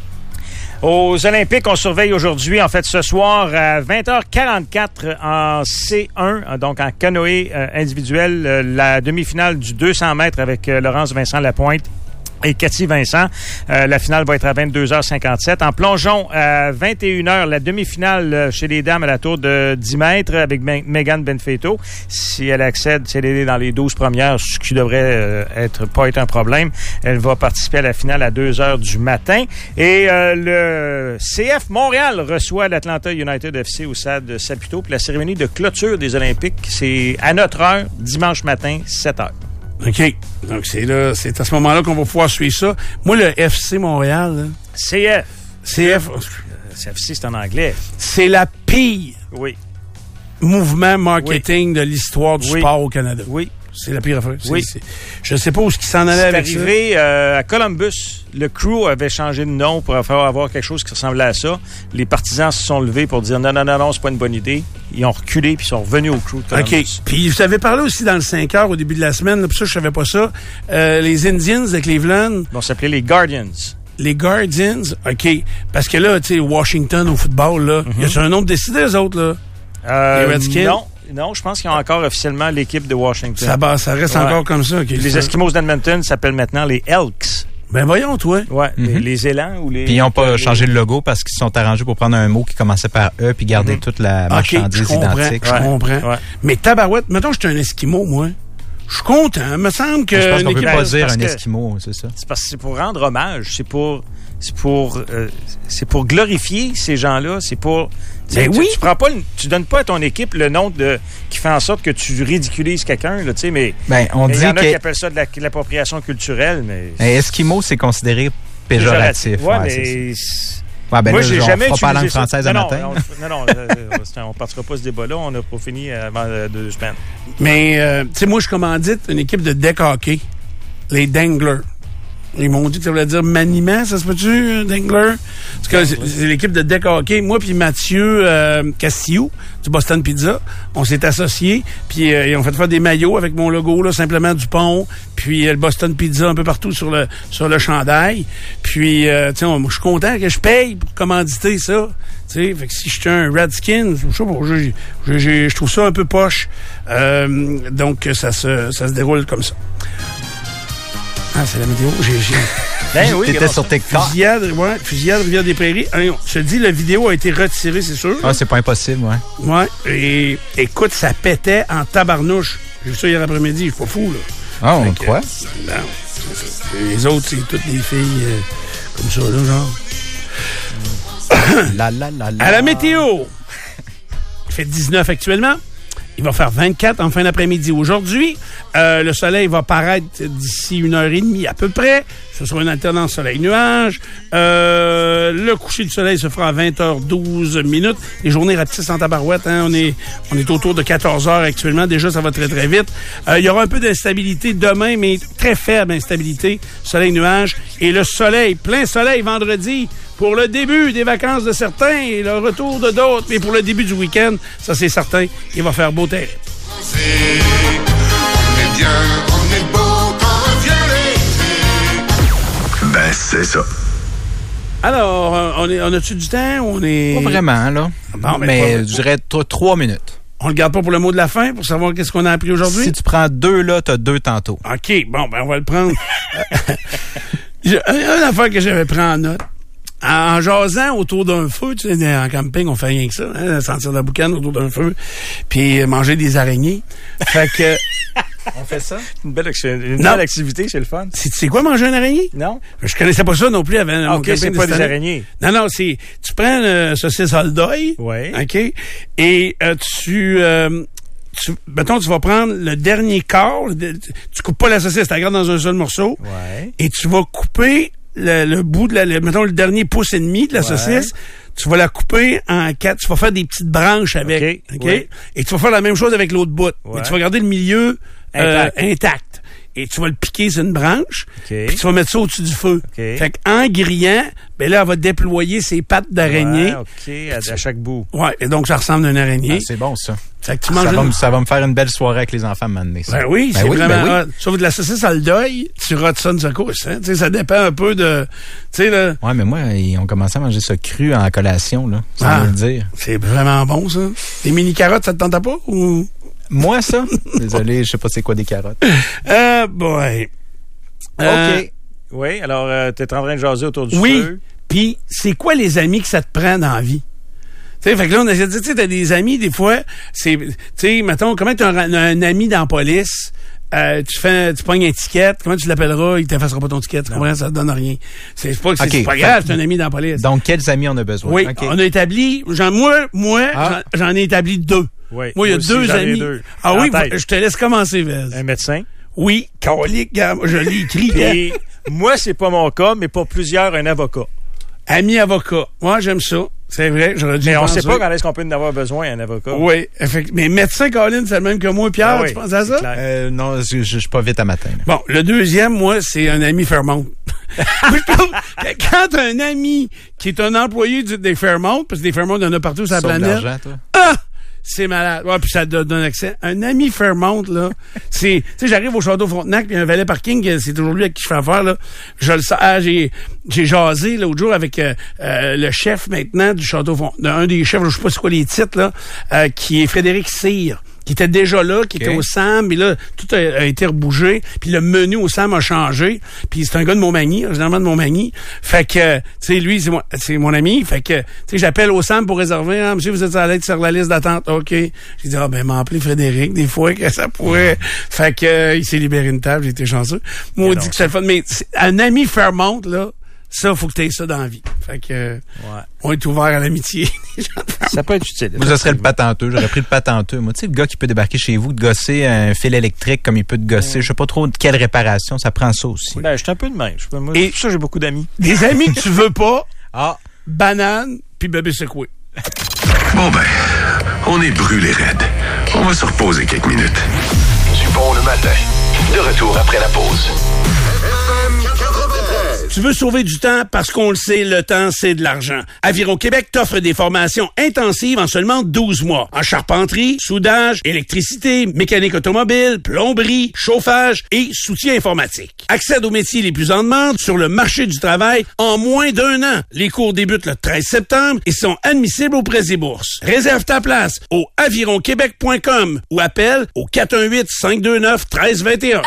Aux Olympiques, on surveille aujourd'hui, en fait, ce soir à 20h44 en C1, donc en canoë individuel, la demi-finale du 200 mètres avec Laurence Vincent Lapointe et Cathy Vincent. La finale va être à 22h57. En plongeon, à 21h, la demi-finale chez les dames à la tour de 10 mètres avec Megan Benfeto. Si elle accède, si elle est dans les 12 premières, ce qui devrait pas être un problème, elle va participer à la finale à 2h du matin. Et le CF Montréal reçoit l'Atlanta United FC au stade Saputo. Puis la cérémonie de clôture des Olympiques, c'est à notre heure, dimanche matin, 7h. OK. Donc, c'est à ce moment-là qu'on va pouvoir suivre ça. Moi, le FC Montréal, là, CF, CFC, c'est en anglais. C'est la pire mouvement marketing de l'histoire du sport au Canada. Oui. C'est la pire affaire. Oui. Je ne sais pas où il s'en allait avec ça. C'est arrivé à Columbus. Le crew avait changé de nom pour avoir quelque chose qui ressemblait à ça. Les partisans se sont levés pour dire non, c'est pas une bonne idée. Ils ont reculé puis ils sont revenus au crew de Columbus. OK. Puis vous avez parlé aussi dans le 5 heures au début de la semaine, là, puis ça, je savais pas ça. Les Indians de Cleveland. Ils vont s'appeler les Guardians. Les Guardians, OK. Parce que là, tu sais, Washington au football, là, y a-tu un nombre décidé, eux autres, là? Les Redskins? Non, je pense qu'ils ont encore officiellement l'équipe de Washington. Ça reste encore comme ça. Okay, les Eskimos d'Edmonton s'appellent maintenant les Elks. Ben voyons, toi. Ouais, les élans ou les... Puis ils n'ont pas changé le logo parce qu'ils sont arrangés pour prendre un mot qui commençait par E puis garder toute la marchandise identique. Je comprends. Ouais. Mais tabarouette, mettons que je suis un Eskimo, moi. Je suis content. Il me semble que... Je pense qu'on peut pas dire un que Esquimau, c'est ça. C'est parce que c'est pour rendre hommage. C'est pour glorifier ces gens-là. C'est pour... Ben oui. Tu donnes pas à ton équipe le nom qui fait en sorte que tu ridiculises quelqu'un, là, tu sais, mais on dit il y en a qui appellent ça de l'appropriation culturelle, mais... Esquimau, c'est considéré péjoratif. Ouais, mais... Moi, j'ai jamais on fera pas la langue ça. française à matin. Non, on partira pas ce débat-là. On n'a pas fini avant 2 semaines. Mais, tu sais, moi, je commandite une équipe de deck hockey, les Danglers. Ils m'ont dit que ça voulait dire maniement, ça se peut-tu, Dangler? Parce que c'est l'équipe de deck hockey. Moi puis Mathieu Castillo, du Boston Pizza, on s'est associés, puis ils ont fait faire des maillots avec mon logo, là, simplement du pont, puis le Boston Pizza un peu partout sur le chandail. Puis, tu sais, je suis content que je paye pour commanditer ça. Tu sais, fait que si je suis un Redskin, je sais pas, je trouve ça un peu poche. Donc, ça se déroule comme ça. Ah, c'est la météo. Ben oui, t'étais sur TikTok. Fusillade Rivière-des-Prairies. Je te dis, la vidéo a été retirée, c'est sûr. Ah, c'est pas impossible, ouais. Ouais. Et écoute, ça pétait en tabarnouche. J'ai vu ça hier après-midi, je suis pas fou, là. Ah, on te croit? Non. Les autres, c'est toutes des filles comme ça, là, genre. À la météo. Il fait 19 actuellement. Il va faire 24 en fin d'après-midi. Aujourd'hui, le soleil va paraître d'ici 1h30 à peu près. Ce sera une alternance soleil-nuage. Le coucher du soleil se fera à 20h12 minutes. Les journées rapetissent en tabarouette. Hein? On est autour de 14h actuellement. Déjà, ça va très, très vite. Il y aura un peu d'instabilité demain, mais très faible instabilité. Soleil-nuage. Et le soleil, plein soleil vendredi. Pour le début des vacances de certains et le retour de d'autres. Mais pour le début du week-end, ça c'est certain, il va faire beau terrain. On est bien, on est beau quand vient l'été. Ben, c'est ça. Alors, on a-tu du temps? Pas vraiment, là. Bon, mais je dirais 3 minutes. On le garde pas pour le mot de la fin, pour savoir qu'est-ce qu'on a appris aujourd'hui? Si tu prends 2, là, t'as 2 tantôt. OK, bon, ben on va le prendre. Une affaire que j'avais pris en note. En jasant autour d'un feu, tu sais, en camping, on fait rien que ça, hein, sentir la boucane autour d'un feu, puis manger des araignées. Fait que... On fait ça? Une belle activité, c'est le fun. C'est quoi manger une araignée? Non. Je connaissais pas ça non plus avant. Ah, OK, c'est pas des araignées. Non, tu prends une saucisse al deuil. Oui. OK? Et mettons, tu vas prendre le dernier quart, tu coupes pas la saucisse, tu la gardes dans un seul morceau. Ouais. Et tu vas couper le bout de mettons le dernier pouce et demi de la saucisse, tu vas la couper en 4, tu vas faire des petites branches avec, OK? Ouais. Et tu vas faire la même chose avec l'autre bout. Ouais. Mais tu vas garder le milieu intact. Et tu vas le piquer sur une branche, puis tu vas mettre ça au-dessus du feu. Fait qu'en grillant, ben là, elle va déployer ses pattes d'araignée. Ouais, à chaque bout. Ouais, et donc ça ressemble à une araignée. Ah, c'est bon, ça. Fait que tu manges ça va me faire une belle soirée avec les enfants m'amener ça. Ben oui, c'est vraiment... Sauf de la saucisse à l'œil, tu rotes ça une secousse. Hein? Ça dépend un peu de... Là. Ouais, mais moi, on commençait à manger ça cru en collation, là. Sans le dire. C'est vraiment bon, ça. Les mini-carottes, ça te tentait pas? Ou... Moi, ça? Désolé, je sais pas c'est quoi des carottes. Boy. OK. Oui, alors, t'es en train de jaser autour du feu. Oui, puis c'est quoi les amis que ça te prend dans la vie? Tu sais, fait que là, on a dit, tu sais, t'as des amis, des fois, tu sais, mettons, comment t'as un ami dans la police, tu pognes un ticket, comment tu l'appelleras, il t'effacera pas ton ticket, tu comprends, ça te donne rien. C'est pas grave, c'est un ami dans la police. Donc, quels amis on a besoin? Oui, on a établi, j'en ai établi 2. Oui, moi, il y a 2 amis. Ah oui, je te laisse commencer, Vez. Un médecin? Oui, calique, je l'ai écrit. Et moi, c'est pas mon cas, mais pour plusieurs, un avocat. Ami avocat. Moi, j'aime ça. C'est vrai, j'aurais dû. Mais on sait pas quand est-ce qu'on peut en avoir besoin, un avocat. Oui, effectivement. Mais médecin, Colin, c'est le même que moi, Pierre, tu penses à ça? Non, je suis pas vite à matin. Là. Bon, le deuxième, moi, c'est un ami Fairmont. Quand t'as un ami qui est un employé des Fairmont, parce que des Fairmont, il y en a partout sur la planète. Toi. Ah! C'est malade. Ouais, puis ça donne accès. Un ami Fairmont, là, tu sais, j'arrive au Château Frontenac, puis un valet parking, c'est toujours lui avec qui je fais affaire, là. Je le sais. J'ai jasé, l'autre jour, avec le chef, maintenant, du Château Frontenac. Un des chefs, je sais pas c'est quoi les titres, là, qui est Frédéric Cyr. qui était déjà là, qui était au SAM, puis là, tout a été rebougé, puis le menu au SAM a changé, puis c'est un gars de Montmagny, originairement de Montmagny. Fait que, tu sais, lui, c'est mon ami, fait que, tu sais, j'appelle au SAM pour réserver, hein, monsieur, vous êtes à l'aide sur la liste d'attente, OK. J'ai dit, m'a appelé Frédéric, des fois, que ça pourrait. Fait que, il s'est libéré une table, j'ai été chanceux. Moi, on dit que c'est le fun, mais un ami Fairmont, là, ça, faut que tu aies ça dans la vie. Fait que, on est ouvert à l'amitié. Ça peut être utile. Moi, ce serait le patenteux. J'aurais pris le patenteux. Moi, tu sais, le gars qui peut débarquer chez vous, de gosser un fil électrique comme il peut te gosser. Je sais pas trop de quelle réparation. Ça prend ça aussi. Ben, je suis un peu de même. Moi, et ça, j'ai beaucoup d'amis. Des amis que tu veux pas. Banane, puis bébé secoué. Bon ben, on est brûlé raide. On va se reposer quelques minutes. Dupont le matin. De retour après la pause. Tu veux sauver du temps parce qu'on le sait, le temps, c'est de l'argent. Aviron Québec t'offre des formations intensives en seulement 12 mois. En charpenterie, soudage, électricité, mécanique automobile, plomberie, chauffage et soutien informatique. Accède aux métiers les plus en demande sur le marché du travail en moins d'1 an. Les cours débutent le 13 septembre et sont admissibles aux prêts et bourses. Réserve ta place au avironquebec.com ou appelle au 418-529-1321.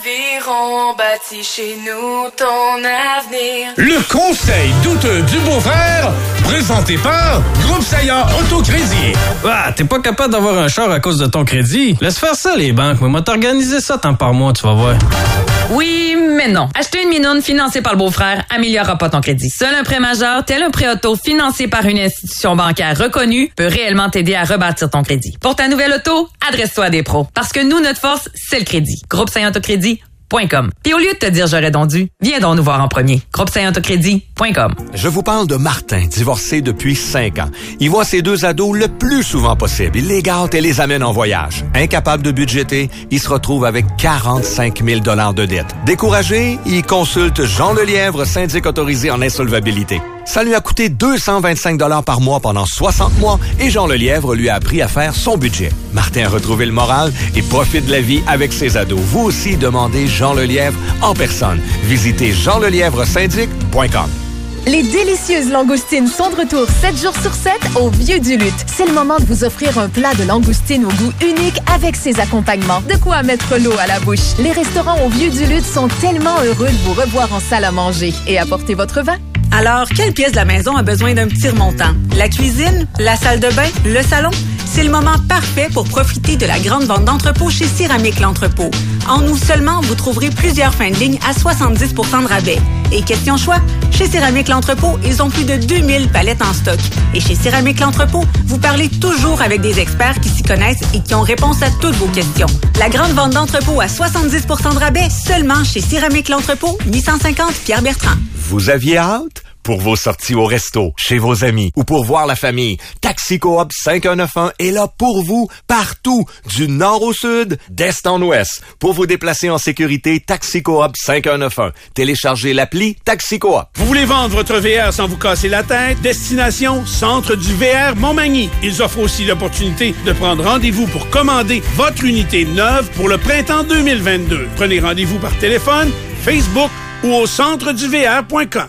Aviron bâti chez nous ton avenir. Le conseil douteux du beau-frère, présenté par Groupe Saillant Autocrédit. Ah, t'es pas capable d'avoir un char à cause de ton crédit? Laisse faire ça, les banques. Moi, t'organiser ça tant par mois, tu vas voir. Oui, mais non. Acheter une minoune financée par le beau-frère améliorera pas ton crédit. Seul un prêt majeur, tel un prêt auto financé par une institution bancaire reconnue, peut réellement t'aider à rebâtir ton crédit. Pour ta nouvelle auto, adresse-toi à des pros. Parce que nous, notre force, c'est le crédit. Groupe Saillant Autocrédit. Puis au lieu de te dire j'aurais donc dû, viens donc nous voir en premier. GroupeSaillantAutoCrédit.com. Je vous parle de Martin, divorcé depuis 5 ans. Il voit ses 2 ados le plus souvent possible. Il les gâte et les amène en voyage. Incapable de budgéter, il se retrouve avec 45 000 $ de dette. Découragé, il consulte Jean Lelièvre, syndic autorisé en insolvabilité. Ça lui a coûté 225 $ par mois pendant 60 mois et Jean Lelièvre lui a appris à faire son budget. Martin a retrouvé le moral et profite de la vie avec ses ados. Vous aussi, demandez Jean Lelièvre en personne. Visitez jeanlelièvresyndic.com. Les délicieuses langoustines sont de retour 7 jours sur 7 au Vieux du Lutte. C'est le moment de vous offrir un plat de langoustine au goût unique avec ses accompagnements. De quoi mettre l'eau à la bouche. Les restaurants au Vieux du Lutte sont tellement heureux de vous revoir en salle à manger. Et apportez votre vin. Alors, quelle pièce de la maison a besoin d'un petit remontant? La cuisine? La salle de bain? Le salon? C'est le moment parfait pour profiter de la grande vente d'entrepôt chez Céramique L'Entrepôt. En nous seulement, vous trouverez plusieurs fins de ligne à 70 % de rabais. Et question choix, chez Céramique L'Entrepôt, ils ont plus de 2000 palettes en stock. Et chez Céramique L'Entrepôt, vous parlez toujours avec des experts qui s'y connaissent et qui ont réponse à toutes vos questions. La grande vente d'entrepôt à 70 % de rabais seulement chez Céramique L'Entrepôt, 850 Pierre-Bertrand. Vous aviez hâte? Pour vos sorties au resto, chez vos amis ou pour voir la famille, Taxi Coop 5191 est là pour vous, partout, du nord au sud, d'est en ouest. Pour vous déplacer en sécurité, Taxi Coop 5191. Téléchargez l'appli Taxi Coop. Vous voulez vendre votre VR sans vous casser la tête? Destination Centre du VR Montmagny. Ils offrent aussi l'opportunité de prendre rendez-vous pour commander votre unité neuve pour le printemps 2022. Prenez rendez-vous par téléphone, Facebook ou au centreduvr.com.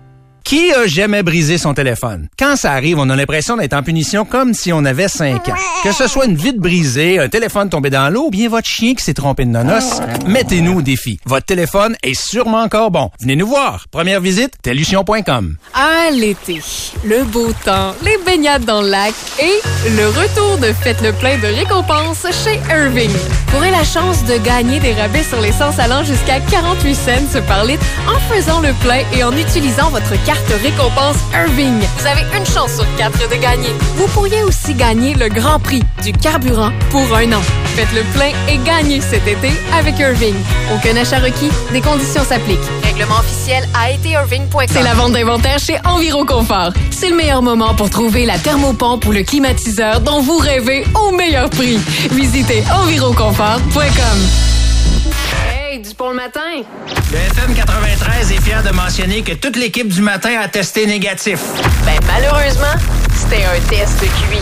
Qui a jamais brisé son téléphone? Quand ça arrive, on a l'impression d'être en punition comme si on avait 5 ans. Que ce soit une vitre brisée, un téléphone tombé dans l'eau ou bien votre chien qui s'est trompé de nonos, mettez-nous au défi. Votre téléphone est sûrement encore bon. Venez nous voir. Première visite, tellution.com. Ah, l'été, le beau temps, les baignades dans le lac et le retour de Faites le plein de récompenses chez Irving. Vous aurez la chance de gagner des rabais sur l'essence allant jusqu'à 48 cents par litre en faisant le plein et en utilisant votre carte récompense Irving. Vous avez une chance sur 4 de gagner. Vous pourriez aussi gagner le grand prix du carburant pour 1 an. Faites le plein et gagnez cet été avec Irving. Aucun achat requis, des conditions s'appliquent. Règlement officiel AETIrving.com. C'est la vente d'inventaire chez Enviroconfort. C'est le meilleur moment pour trouver la thermopompe ou le climatiseur dont vous rêvez au meilleur prix. Visitez enviroconfort.com. Hey, Dupont le matin! Le FM 93 est fier de mentionner que toute l'équipe du matin a testé négatif. Ben, malheureusement, c'était un test de QI.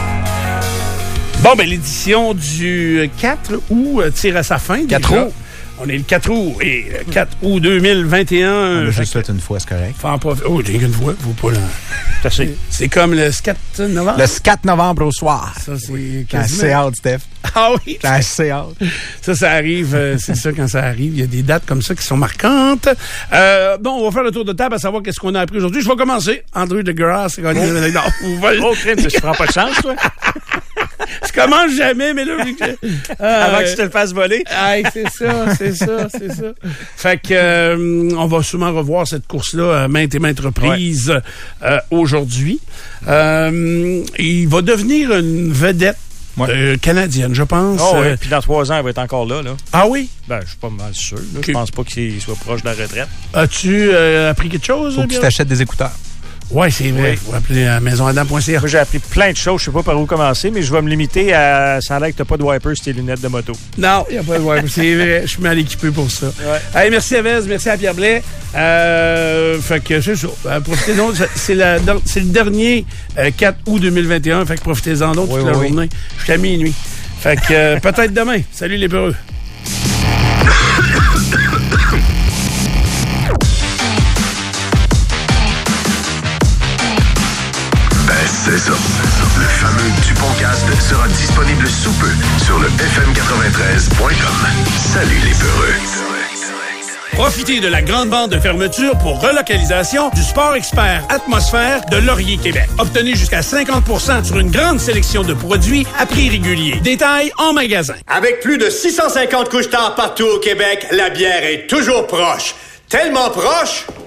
Bon, ben l'édition du 4 août tire à sa fin. 4 août. On est le 4 août et le 4 août 2021. On a juste fait une fois, c'est correct. Faut en profiter. Oh, j'ai qu'une fois, vous pas là. C'est comme le 4 novembre. Le 4 novembre au soir. Ça, c'est T'as assez hâte, Steph. Ah oui? T'as assez hâte. Ça arrive. C'est ça, quand ça arrive. Il y a des dates comme ça qui sont marquantes. Bon, on va faire le tour de table à savoir qu'est-ce qu'on a appris aujourd'hui. Je vais commencer. Andrew DeGrasse. Non, crime, tu prends pas de chance, toi? Je commence jamais, mais là... Avant que tu te le fasses voler. C'est ça. Fait que on va sûrement revoir cette course-là à maintes et maintes reprises aujourd'hui. Il va devenir une vedette canadienne, je pense. Oh, oui. Puis dans 3 ans, elle va être encore là. Ah oui? Ben, je suis pas mal sûr. Là. Je pense pas qu'il soit proche de la retraite. As-tu appris quelque chose? Faut que tu t'achètes des écouteurs. Oui, c'est vrai. Faut appeler à maisomadam.ca. Moi, j'ai appris plein de choses. Je sais pas par où commencer, mais je vais me limiter à... Ça a l'air que t'as pas de wipers sur tes lunettes de moto. Non, il n'y a pas de wipers. C'est vrai. Je suis mal équipé pour ça. Ouais. Allez, merci à Vez. Merci à Pierre Blais. Fait que c'est ça. Profitez-en. C'est le dernier 4 août 2021. Fait que profitez-en d'autres toute la journée. Jusqu'à minuit. Fait que peut-être demain. Salut les peureux. C'est ça. Le fameux DuPontcast sera disponible sous peu sur le fm93.com. Salut les peureux. Profitez de la grande bande de fermeture pour relocalisation du Sport Expert Atmosphère de Laurier, Québec. Obtenez jusqu'à 50% sur une grande sélection de produits à prix régulier. Détails en magasin. Avec plus de 650 couche-tard partout au Québec, la bière est toujours proche. Tellement proche